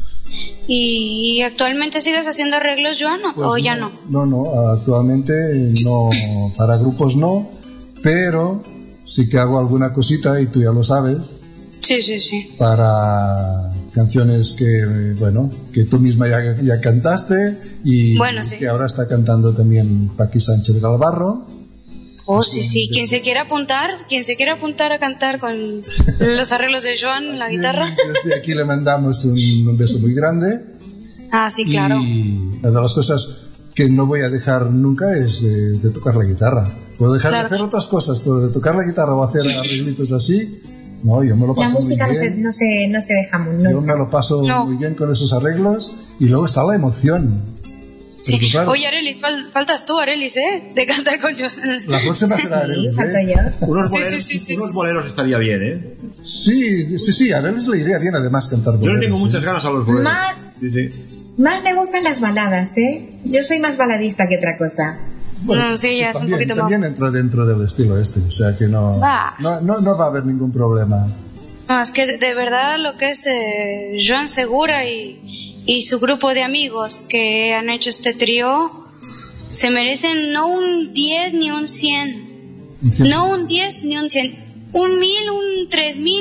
¿Y actualmente sigues haciendo arreglos, Joan, o ya no? No, actualmente no, para grupos no, pero sí que hago alguna cosita, y tú ya lo sabes. Sí. Para canciones que tú misma ya cantaste y que ahora está cantando también Paqui Sánchez Galvarro. Oh, sí. Quien se quiera apuntar a cantar con los arreglos de Joan en la guitarra. Desde aquí le mandamos un beso muy grande. Ah, sí, claro. Y una de las cosas que no voy a dejar nunca es de tocar la guitarra. Puedo dejar de hacer otras cosas, pero de tocar la guitarra o hacer arreglitos así, no, yo me lo paso muy bien. La música no se deja nunca. Yo me lo paso muy bien con esos arreglos y luego está la emoción. Sí. Claro, oye, Arelis, faltas tú, Arelis, de cantar con Joan. La próxima será Arelis. Falto yo. Unos boleros estaría bien, Sí, a Arelis le iría bien además cantar boleros. Yo le tengo muchas ganas a los boleros. Más me gustan las baladas, Yo soy más baladista que otra cosa. Bueno, sí, ya es un poquito más. También entra dentro del estilo o sea que no va a haber ningún problema. No, es que de verdad lo que es Joan Segura y su grupo de amigos que han hecho este trío se merecen no un 10 ni un 100. No un 10 ni un 100. Un 1000, un 3000,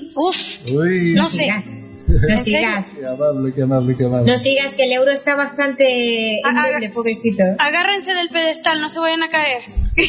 no sé. No sigas. Qué amable. No sigas, que el euro está bastante endeble, pobrecito. Agárrense del pedestal, no se vayan a caer.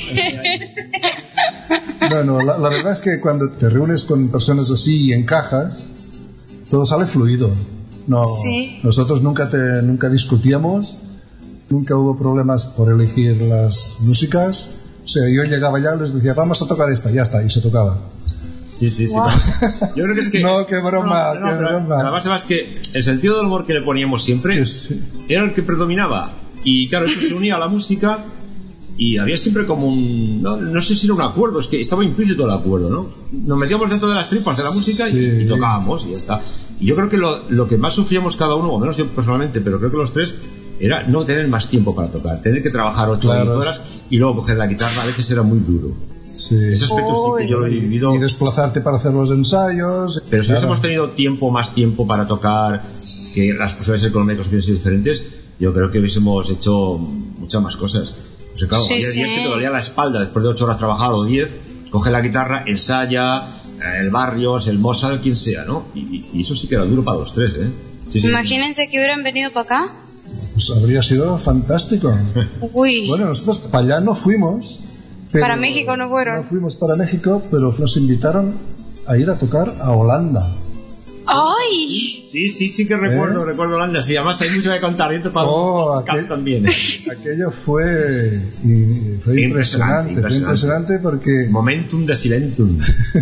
Bueno, la verdad es que cuando te reúnes con personas así y encajas, todo sale fluido. No, sí. Nosotros nunca discutíamos, nunca hubo problemas por elegir las músicas. O sea, yo llegaba ya y les decía, vamos a tocar esta, ya está, y se tocaba. Sí. Wow. Yo creo que es que... No, qué broma. Pero la base más que el sentido del humor que le poníamos siempre era el que predominaba. Y claro, eso se unía a la música y había siempre como un... No sé si era un acuerdo, es que estaba implícito el acuerdo, ¿no? Nos metíamos dentro de las tripas de la música y tocábamos y ya está. Y yo creo que lo que más sufríamos cada uno, o menos yo personalmente, pero creo que los tres, era no tener más tiempo para tocar. Tener que trabajar 8 o 10 horas y luego coger la guitarra a veces era muy duro. Sí. Ese aspecto sí que yo lo he vivido. Y desplazarte para hacer los ensayos. Pero si hubiésemos tenido más tiempo para tocar, que las posibilidades económicas hubiesen sido diferentes, yo creo que hubiésemos hecho muchas más cosas. O sea, claro, había días que te dolía la espalda después de 8 horas trabajado o 10, coge la guitarra, ensaya, el Barrios, el Mozart, quien sea, ¿no? Y eso sí que era duro para los tres, Sí. Imagínense que hubieran venido para acá. Pues habría sido fantástico. Uy. Bueno, nosotros para allá no fuimos, Para México no fueron. No fuimos para México, pero nos invitaron a ir a tocar a Holanda. ¡Ay! Sí que recuerdo Holanda. Sí, además hay mucho que contar. También. Aquello fue impresionante porque... Momentum de silentum.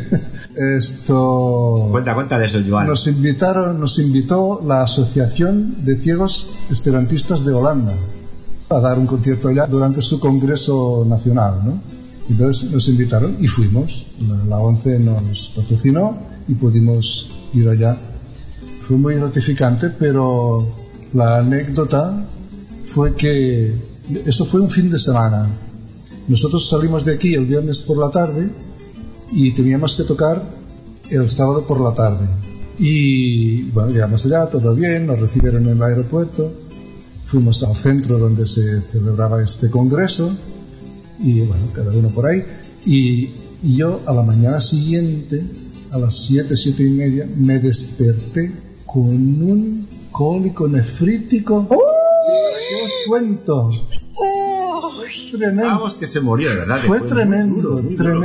Esto... Cuenta de eso, Joan. Nos invitó la Asociación de Ciegos Esperantistas de Holanda a dar un concierto allá durante su congreso nacional, ¿no? Entonces nos invitaron y fuimos. La ONCE nos patrocinó y pudimos ir allá. Fue muy gratificante, pero la anécdota fue que eso fue un fin de semana. Nosotros salimos de aquí el viernes por la tarde y teníamos que tocar el sábado por la tarde. Y bueno, llegamos allá, todo bien, nos recibieron en el aeropuerto, fuimos al centro donde se celebraba este congreso y bueno, cada uno por ahí. Y yo a la mañana siguiente, a las 7:30, me desperté con un cólico nefrítico. ¿Qué os cuento? Tremendo. Pensábamos que se murió, de verdad. Fue tremendo.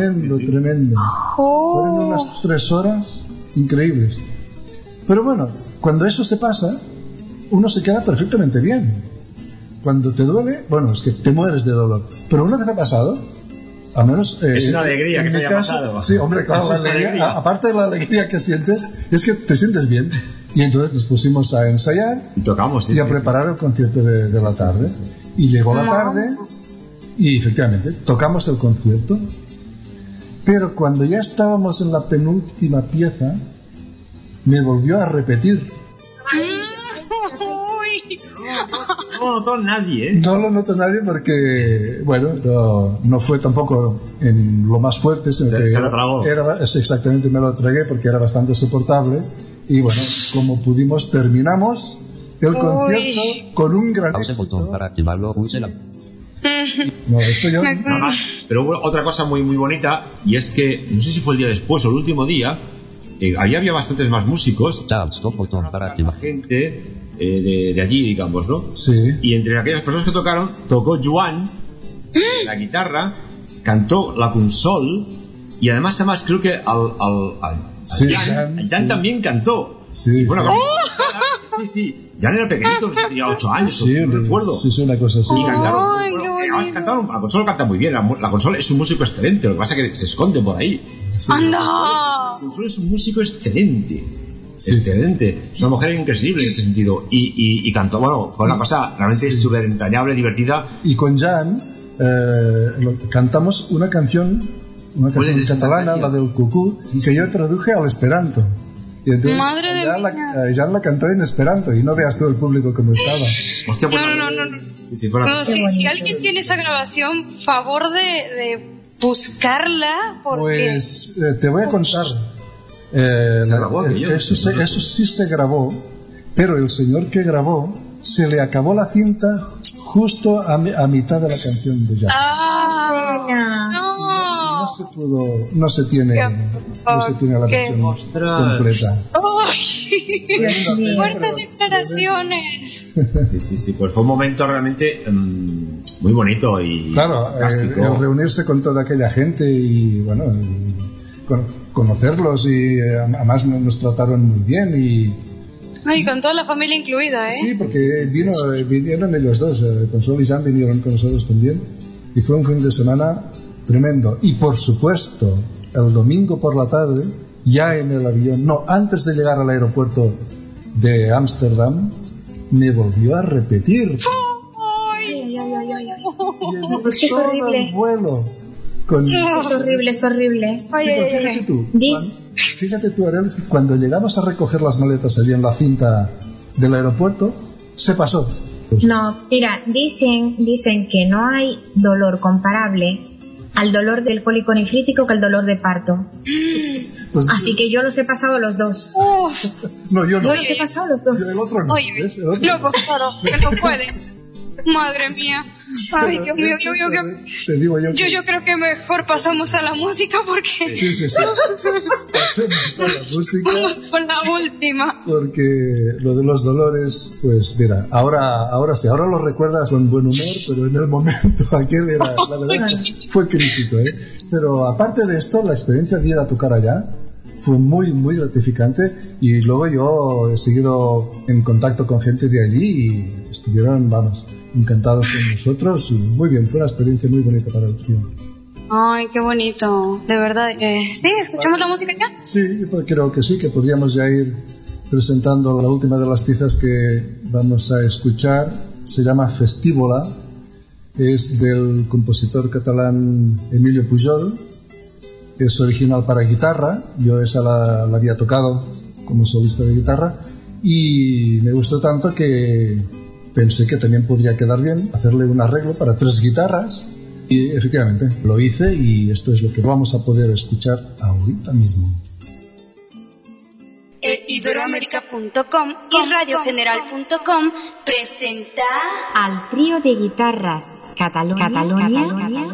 Fueron unas 3 horas increíbles. Pero bueno, cuando eso se pasa, uno se queda perfectamente bien. Cuando te duele, bueno, es que te mueres de dolor. Pero una vez ha pasado, al menos... es una alegría que se haya pasado. Sí, hombre, claro, la alegría, aparte de la alegría que sientes, es que te sientes bien. Y entonces nos pusimos a ensayar y tocamos, a preparar el concierto de la tarde. Y llegó la tarde y efectivamente tocamos el concierto. Pero cuando ya estábamos en la penúltima pieza, me volvió a repetir. No lo notó nadie, No lo notó nadie porque, bueno, no fue tampoco en lo más fuerte. Se lo tragó. Exactamente, me lo tragué porque era bastante soportable. Y bueno, como pudimos, terminamos el concierto con un gran éxito. No, esto yo... Pero hubo otra cosa muy muy bonita, y es que, no sé si fue el día después o el último día, había bastantes más músicos, gente de allí, digamos, ¿no? Sí. Y entre aquellas personas que tocaron, tocó Joan la guitarra, cantó la console, y además creo que Jan también cantó. Sí. Y bueno, sí. Jan era pequeñito, tenía 8 años, no recuerdo. Sí, una cosa así. Y cantaron, la consola canta muy bien, la consola es un músico excelente, lo que pasa es que se esconde por ahí. ¡Anda! La consola es un músico excelente. Excelente, es una mujer increíble en este sentido. Y cantó, bueno, fue una cosa realmente súper entrañable, divertida. Y con Jan cantamos una canción catalana, la del cucú, que yo traduje al esperanto. Y entonces Jan la cantó en esperanto y no veas todo el público como estaba. Hostia, pues, no. Si alguien tiene esa grabación, favor de buscarla, porque... Pues te voy a contar. Eso sí se grabó, pero el señor que grabó se le acabó la cinta justo a mitad de la canción de Jan. No se tiene la versión completa. Fuertes declaraciones. Sí, pues fue un momento realmente muy bonito y fantástico. El reunirse con toda aquella gente y bueno, conocerlos, y además nos trataron muy bien y con toda la familia incluida, ¿eh? Sí, porque vinieron ellos dos, Consol y Jan vinieron con nosotros también, y fue un fin de semana tremendo. Y por supuesto, el domingo por la tarde, ya en el avión, antes de llegar al aeropuerto de Ámsterdam, me volvió a repetir. Es horrible. El vuelo. Es horrible. Fíjate tú, Arelis, que cuando llegamos a recoger las maletas allí en la cinta del aeropuerto, se pasó. No, mira, dicen que no hay dolor comparable al dolor del cólico nefrítico que al dolor de parto. Pues, así que yo los he pasado los dos. No, yo no. Yo los he pasado los dos. El otro no. Oye, loco, claro, que no puede. Madre mía. Ay, Dios mío, te digo yo yo creo que mejor pasamos a la música porque... Sí. Pasemos a la música. Vamos con la última. Porque lo de los dolores, pues mira, ahora sí, ahora lo recuerdas con buen humor, pero en el momento aquel era, la verdad, fue crítico, ¿eh? Pero aparte de esto, la experiencia de ir a tocar allá fue muy, muy gratificante, y luego yo he seguido en contacto con gente de allí y estuvieron, vamos, encantados con nosotros, y muy bien, fue una experiencia muy bonita para el trío. Ay, qué bonito, de verdad. ¿Sí? ¿Escuchamos la música ya? Sí, yo creo que sí, que podríamos ya ir presentando la última de las piezas que vamos a escuchar. Se llama Festívola, es del compositor catalán Emilio Pujol, es original para guitarra. Yo esa la había tocado como solista de guitarra y me gustó tanto que pensé que también podría quedar bien hacerle un arreglo para 3 guitarras, y efectivamente lo hice, y esto es lo que vamos a poder escuchar ahorita mismo. Iberoamérica.com y radiogeneral.com presenta al trío de guitarras Catalonia.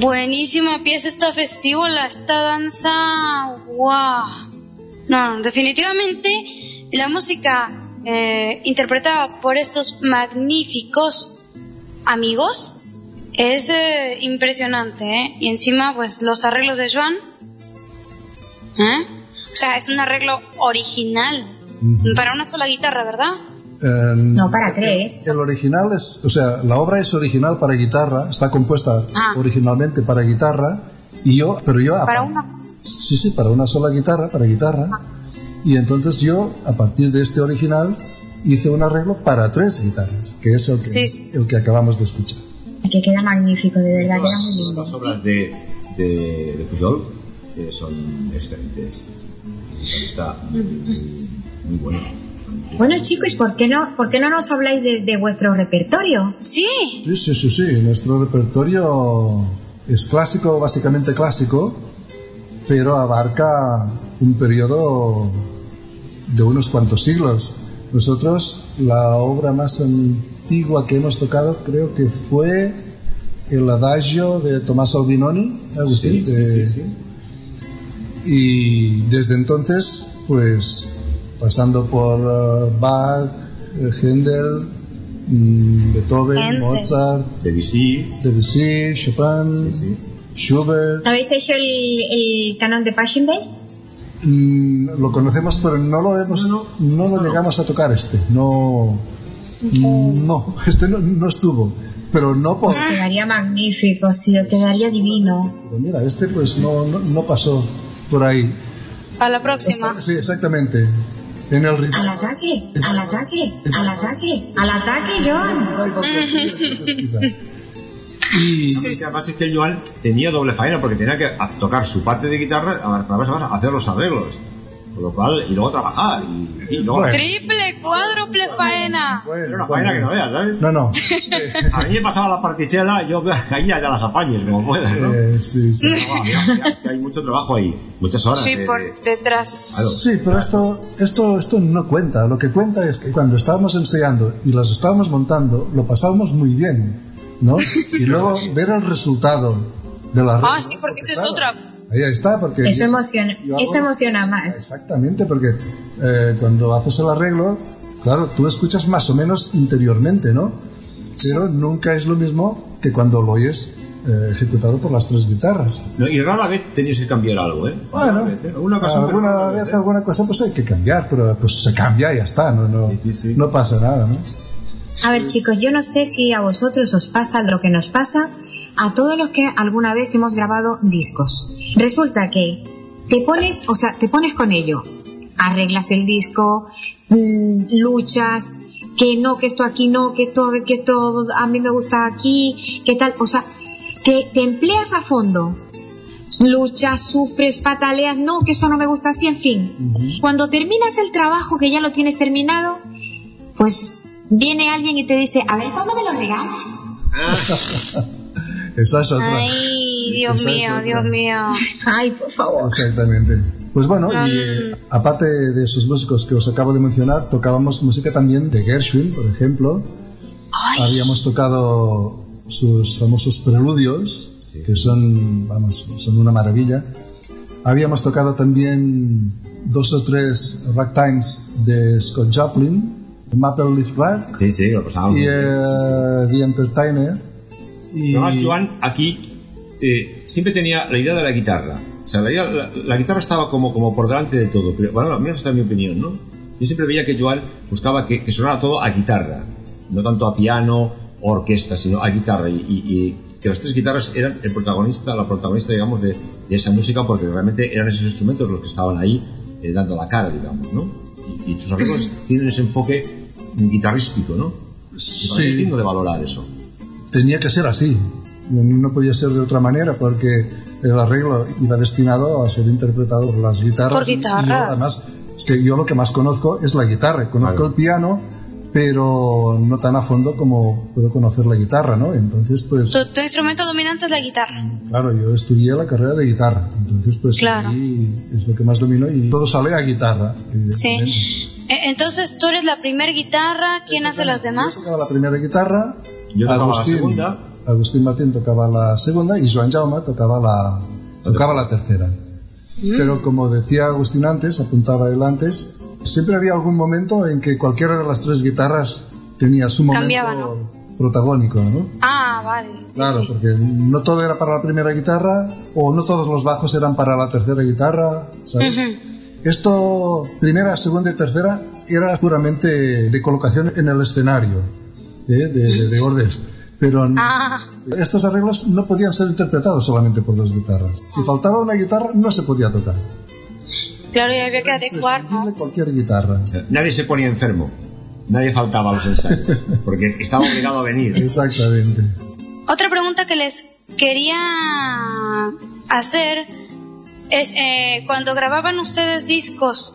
Buenísima pieza esta festivola, esta danza. ¡Wow! No, definitivamente la música interpretada por estos magníficos amigos es impresionante, ¿eh? Y encima, pues, los arreglos de Joan, o sea, es un arreglo original para una sola guitarra, ¿verdad? No, para 3. El original es, o sea, la obra es original para guitarra, está compuesta originalmente para guitarra, pero yo para una. Sí, para una sola guitarra, para guitarra. Y entonces yo, a partir de este original, hice un arreglo para 3 guitarras, que es el que acabamos de escuchar. Que queda magnífico, de verdad, queda muy lindo. Las obras de Pujol son excelentes. Está muy bueno. Bueno, chicos, ¿por qué no nos habláis de vuestro repertorio? Sí. Sí. Nuestro repertorio es clásico, básicamente clásico, pero abarca un periodo de unos cuantos siglos. Nosotros, la obra más antigua que hemos tocado creo que fue el Adagio de Tommaso Albinoni, Sí. Y desde entonces, pues, pasando por Bach, Händel, Beethoven, Mozart, Debussy, Chopin, Schubert. ¿Habéis hecho el canon de Pachelbel? Lo conocemos, pero no lo llegamos a tocar este. No, este no estuvo. Pero no por... Quedaría magnífico, sí, quedaría divino. Pero mira, este pues no pasó por ahí. A la próxima. Sí, exactamente. En el ritmo. Al ataque, John. Y además es que el Joan tenía doble faena porque tenía que tocar su parte de guitarra, hacer los arreglos, con lo cual, y luego trabajar y luego, triple, cuádruple faena. Era una faena que no veas, ¿sabes? No. A mí me pasaba la partichela, yo ahí ya las apañes como puedas, ¿no? Sí. Es que hay mucho trabajo ahí, muchas horas. Sí, por detrás. Claro. Sí, pero esto no cuenta. Lo que cuenta es que cuando estábamos ensayando y las estábamos montando, lo pasábamos muy bien, ¿no? Y luego ver el resultado de la red. Sí, porque esa es otra. Ahí está, porque eso emociona más. Exactamente, porque cuando haces el arreglo, claro, tú escuchas más o menos interiormente, ¿no? Pero nunca es lo mismo que cuando lo oyes ejecutado por las 3 guitarras. No, y rara vez tenéis que cambiar algo, ¿eh? Bueno, alguna cosa pues hay que cambiar, pero pues se cambia y ya está, no pasa nada, ¿no? A ver, chicos, yo no sé si a vosotros os pasa lo que nos pasa a todos los que alguna vez hemos grabado discos. Resulta que te pones con ello, arreglas el disco, luchas, que esto aquí no, que esto a mí me gusta aquí, que tal, o sea, te empleas a fondo, luchas, sufres, pataleas, no, que esto no me gusta así, en fin. Cuando terminas el trabajo, que ya lo tienes terminado, pues viene alguien y te dice, a ver, ¿cuándo me lo regalas? Esa es otra. Ay, Dios mío. Ay, por favor. Exactamente. Pues bueno, y aparte de esos músicos que os acabo de mencionar, tocábamos música también de Gershwin, por ejemplo. Habíamos tocado sus famosos preludios, que son una maravilla. Habíamos tocado también 2 o 3 ragtimes de Scott Joplin, Maple Leaf Rag, Sí, lo pasábamos. Y The Entertainer. Y además, Joan aquí siempre tenía la idea de la guitarra. O sea, la guitarra estaba como por delante de todo. Pero, bueno, al menos esta es mi opinión, ¿no? Yo siempre veía que Joan buscaba que sonara todo a guitarra, no tanto a piano o orquesta, sino a guitarra. Y que las 3 guitarras eran la protagonista, digamos, de esa música, porque realmente eran esos instrumentos los que estaban ahí dando la cara, digamos, ¿no? Y sus arreglos tienen ese enfoque guitarrístico, ¿no? Sí. Es digno de valorar eso. Tenía que ser así, no podía ser de otra manera, porque el arreglo iba destinado a ser interpretado por las guitarras. Por guitarras. Y yo, además, es que yo lo que más conozco es la guitarra. Conozco el piano, pero no tan a fondo como puedo conocer la guitarra, ¿no? Entonces, pues... Tu instrumento dominante es la guitarra. Claro, yo estudié la carrera de guitarra, entonces pues claro. Ahí es lo que más domino y todo sale a guitarra. Sí. Entonces tú eres la primera guitarra, ¿quién hace las demás? Yo tocaba la primera guitarra. Yo tocaba la segunda. Agustín Martín tocaba la segunda y Joan Jaume tocaba la tercera. Pero como decía Agustín antes, apuntaba él antes, siempre había algún momento en que cualquiera de las tres guitarras tenía su momento cambiaba, ¿no? Protagónico, ¿no? Ah, vale. Sí, claro, sí. porque no todo era para la primera guitarra, o no todos los bajos eran para la tercera guitarra, ¿sabes? Esto, primera, segunda y tercera, era puramente de colocación en el escenario, de orden. Pero estos arreglos no podían ser interpretados solamente por dos guitarras. Si faltaba una guitarra, no se podía tocar. Claro, y había que adecuar, ¿no? Cualquier guitarra. Nadie se ponía enfermo. Nadie faltaba a los ensayos, porque estaba obligado a venir. Exactamente. Otra pregunta que les quería hacer es, cuando grababan ustedes discos,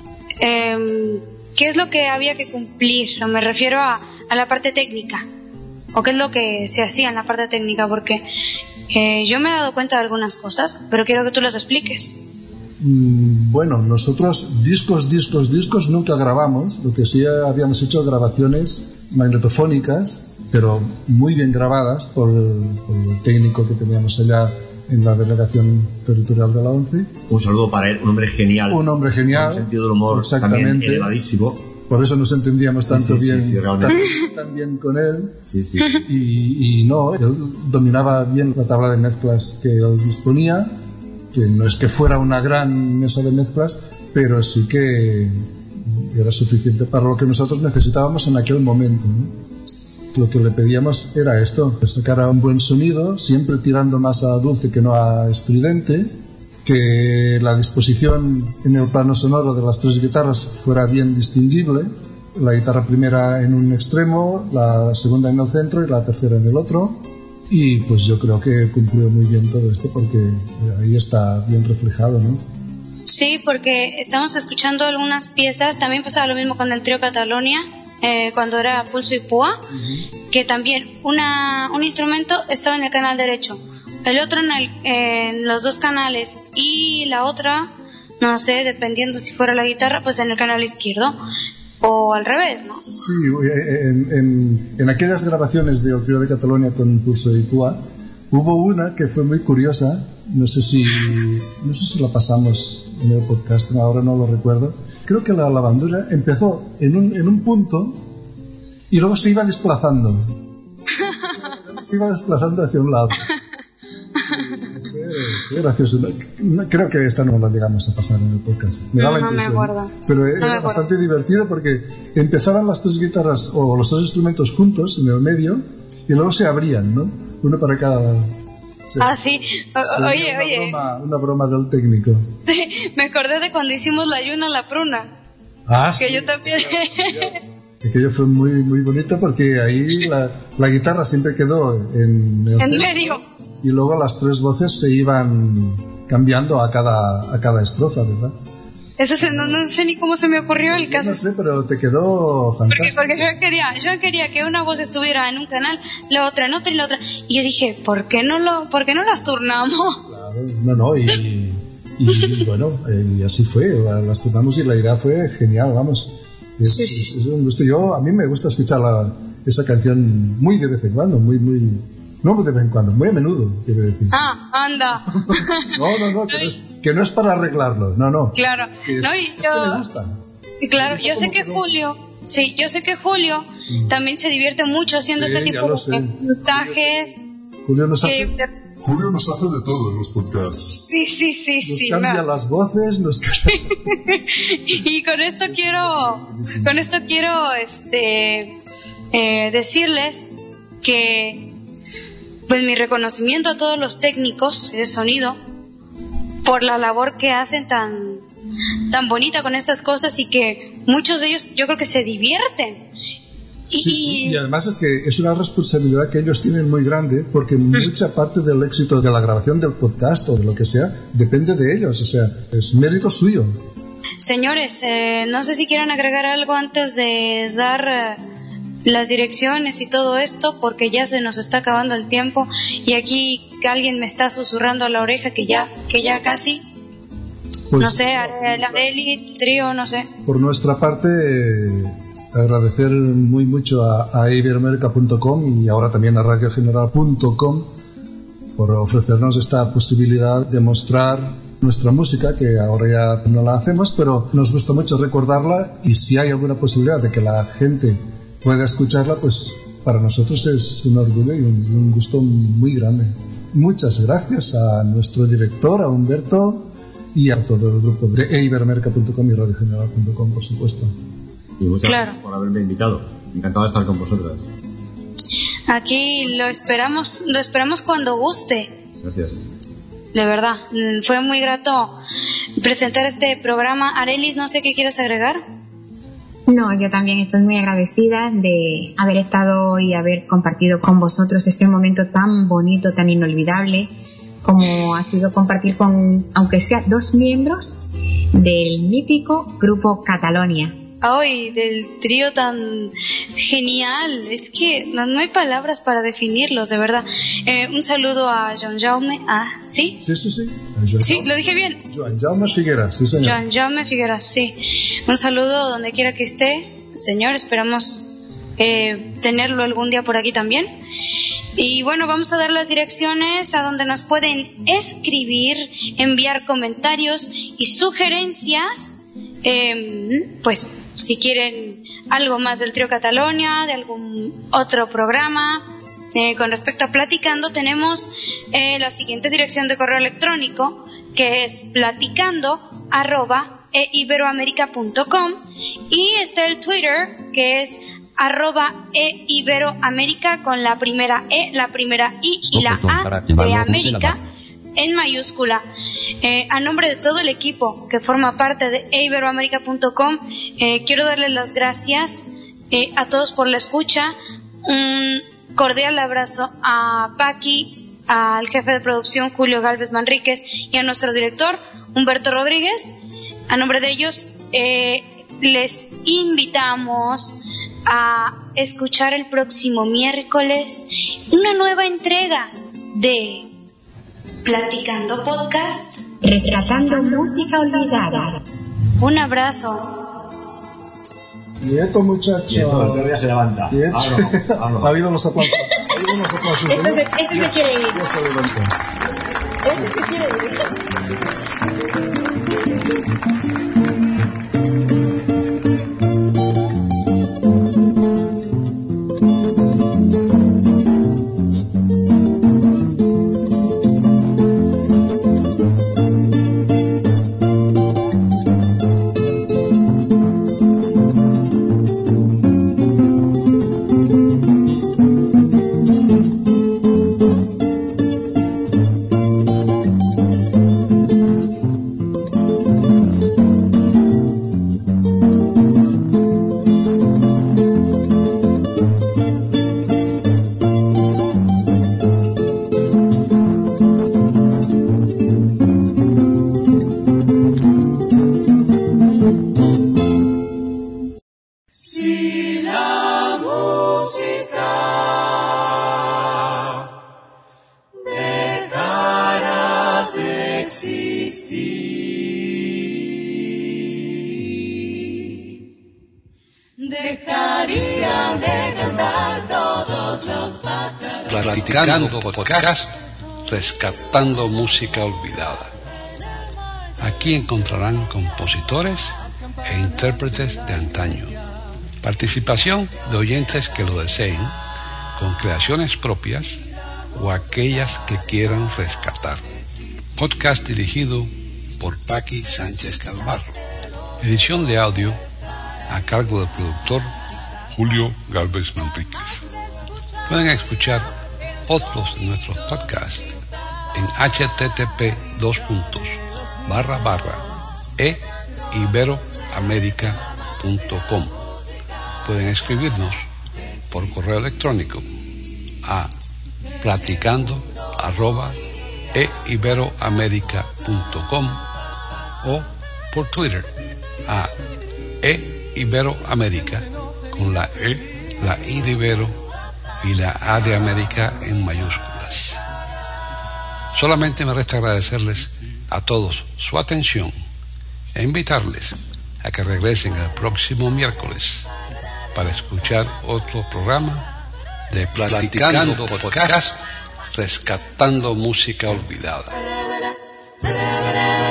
¿qué es lo que había que cumplir? Me refiero a la parte técnica, o qué es lo que se hacía en la parte técnica, porque yo me he dado cuenta de algunas cosas, pero quiero que tú las expliques. Bueno, nosotros discos nunca grabamos. Lo que sí habíamos hecho grabaciones magnetofónicas, pero muy bien grabadas por el técnico que teníamos allá en la delegación territorial de la ONCE. Un saludo para él, un hombre genial. Un hombre genial. Con sentido del humor también elevadísimo. Por eso nos entendíamos tanto bien, tan bien con él. Sí. Y no, él dominaba bien la tabla de mezclas que él disponía, que no es que fuera una gran mesa de mezclas, pero sí que era suficiente para lo que nosotros necesitábamos en aquel momento, ¿no? Lo que le pedíamos era esto, que sacara un buen sonido, siempre tirando más a dulce que no a estridente, que la disposición en el plano sonoro de las tres guitarras fuera bien distinguible, la guitarra primera en un extremo, la segunda en el centro y la tercera en el otro. Y pues yo creo que cumplió muy bien todo esto, porque ahí está bien reflejado, ¿no? Sí, porque estamos escuchando algunas piezas. También pasaba lo mismo con el trío Catalonia, cuando era Pulso y Púa, que también un instrumento estaba en el canal derecho, el otro en los dos canales, y la otra, no sé, dependiendo si fuera la guitarra, pues en el canal izquierdo. O al revés, ¿no? Sí, en aquellas grabaciones del trío de Catalonia con Pulso y Púa hubo una que fue muy curiosa. No sé si la pasamos en el podcast, ahora no lo recuerdo. Creo que la bandura empezó en un punto y luego se iba desplazando. Se iba desplazando hacia un lado. Qué gracioso. Creo que esta no la llegamos a pasar en el podcast. Me da la impresión. No me acuerdo. Pero era bastante divertido porque empezaban las tres guitarras o los tres instrumentos juntos en el medio y luego se abrían, ¿no? Uno para cada lado. Sí. Oye. Una broma del técnico. Sí, me acordé de cuando hicimos la Yuna la Pruna. Que Sí. yo también. Aquello fue muy, muy bonito porque ahí la guitarra siempre quedó en el centro, medio. Y luego las tres voces se iban cambiando a cada estrofa, ¿verdad? Eso no sé ni cómo se me ocurrió el caso. No sé, pero te quedó fantástico. Porque yo quería que una voz estuviera en un canal, la otra en otro y la otra. Y yo dije, ¿por qué no las turnamos? Claro, no, y bueno, y así fue, las turnamos y la idea fue genial, vamos. Es un gusto. A mí me gusta escuchar esa canción muy de vez en cuando, muy, no de vez en cuando, muy a menudo, quiero decir. Anda. No, que no es para arreglarlo, no. Claro. Que me gusta. Claro, yo sé que Julio también se divierte mucho haciendo este tipo de montajes. Julio nos hace de todo en los podcasts. Sí. Nos cambia las voces, Y con esto quiero decirles que pues mi reconocimiento a todos los técnicos de sonido por la labor que hacen tan bonita con estas cosas, y que muchos de ellos yo creo que se divierten. Sí, y además es que es una responsabilidad que ellos tienen muy grande, porque mucha parte del éxito de la grabación del podcast o de lo que sea depende de ellos, o sea, es mérito suyo. Señores, no sé si quieran agregar algo antes de dar las direcciones y todo esto, porque ya se nos está acabando el tiempo y aquí alguien me está susurrando a la oreja que ya casi. Pues, no sé, Arelis, el trío, no sé. Por nuestra parte, agradecer muy mucho a iberoamerica.com y ahora también a radiogeneral.com por ofrecernos esta posibilidad de mostrar nuestra música, que ahora ya no la hacemos, pero nos gusta mucho recordarla, y si hay alguna posibilidad de que la gente pueda escucharla, pues para nosotros es un orgullo y un gusto muy grande. Muchas gracias a nuestro director, a Humberto, y a todo el grupo de iberoamerica.com y radiogeneral.com, por supuesto. Y muchas gracias por haberme invitado. Encantado de estar con vosotras. Aquí lo esperamos cuando guste. Gracias. De verdad, fue muy grato presentar este programa. Arelis, no sé qué quieres agregar. No, yo también estoy muy agradecida de haber estado y haber compartido con vosotros este momento tan bonito, tan inolvidable, como ha sido compartir con, aunque sea 2 miembros del mítico grupo Catalonia. Ay, del trío tan genial. Es que no hay palabras para definirlos, de verdad. Un saludo a Joan Jaume. ¿Sí? Sí. Sí, lo dije bien. Joan Jaume Figueras, sí, señor. Joan Jaume Figueras, sí. Un saludo donde quiera que esté, señor. Esperamos tenerlo algún día por aquí también. Y bueno, vamos a dar las direcciones a donde nos pueden escribir, enviar comentarios y sugerencias. Pues si quieren algo más del trío Catalonia, de algún otro programa, con respecto a Platicando, tenemos la siguiente dirección de correo electrónico, que es platicando@iberoamerica.com, y está el Twitter, que es @iberoamerica, con la primera E, la primera I y la A de América en mayúscula. A nombre de todo el equipo que forma parte de iberoamerica.com, quiero darles las gracias a todos por la escucha. Un cordial abrazo a Paqui, al jefe de producción Julio Galvez Manríquez y a nuestro director Humberto Rodríguez. A nombre de ellos les invitamos a escuchar el próximo miércoles una nueva entrega de Platicando Podcast, rescatando música olvidada. Un abrazo. Quieto, muchacho. Quieto, el otro día se levanta. Hablo. Ha habido los aplausos. Ese se quiere ir. Ya se levantó. Ese se quiere ir. Platicando Podcast, rescatando música olvidada. Aquí encontrarán compositores e intérpretes de antaño, participación de oyentes que lo deseen, con creaciones propias o aquellas que quieran rescatar. Podcast dirigido por Paqui Sánchez Calvarro. Edición de audio a cargo del productor Julio Galvez Manríquez. Pueden escuchar otros de nuestros podcasts en http://iberoamerica.com. Pueden escribirnos por correo electrónico a platicando@iberoamerica.com o por Twitter a iberoamerica con la E, la I de Ibero y la A de América en mayúsculas. Solamente me resta agradecerles a todos su atención e invitarles a que regresen el próximo miércoles para escuchar otro programa de Platicando Podcast, rescatando música olvidada.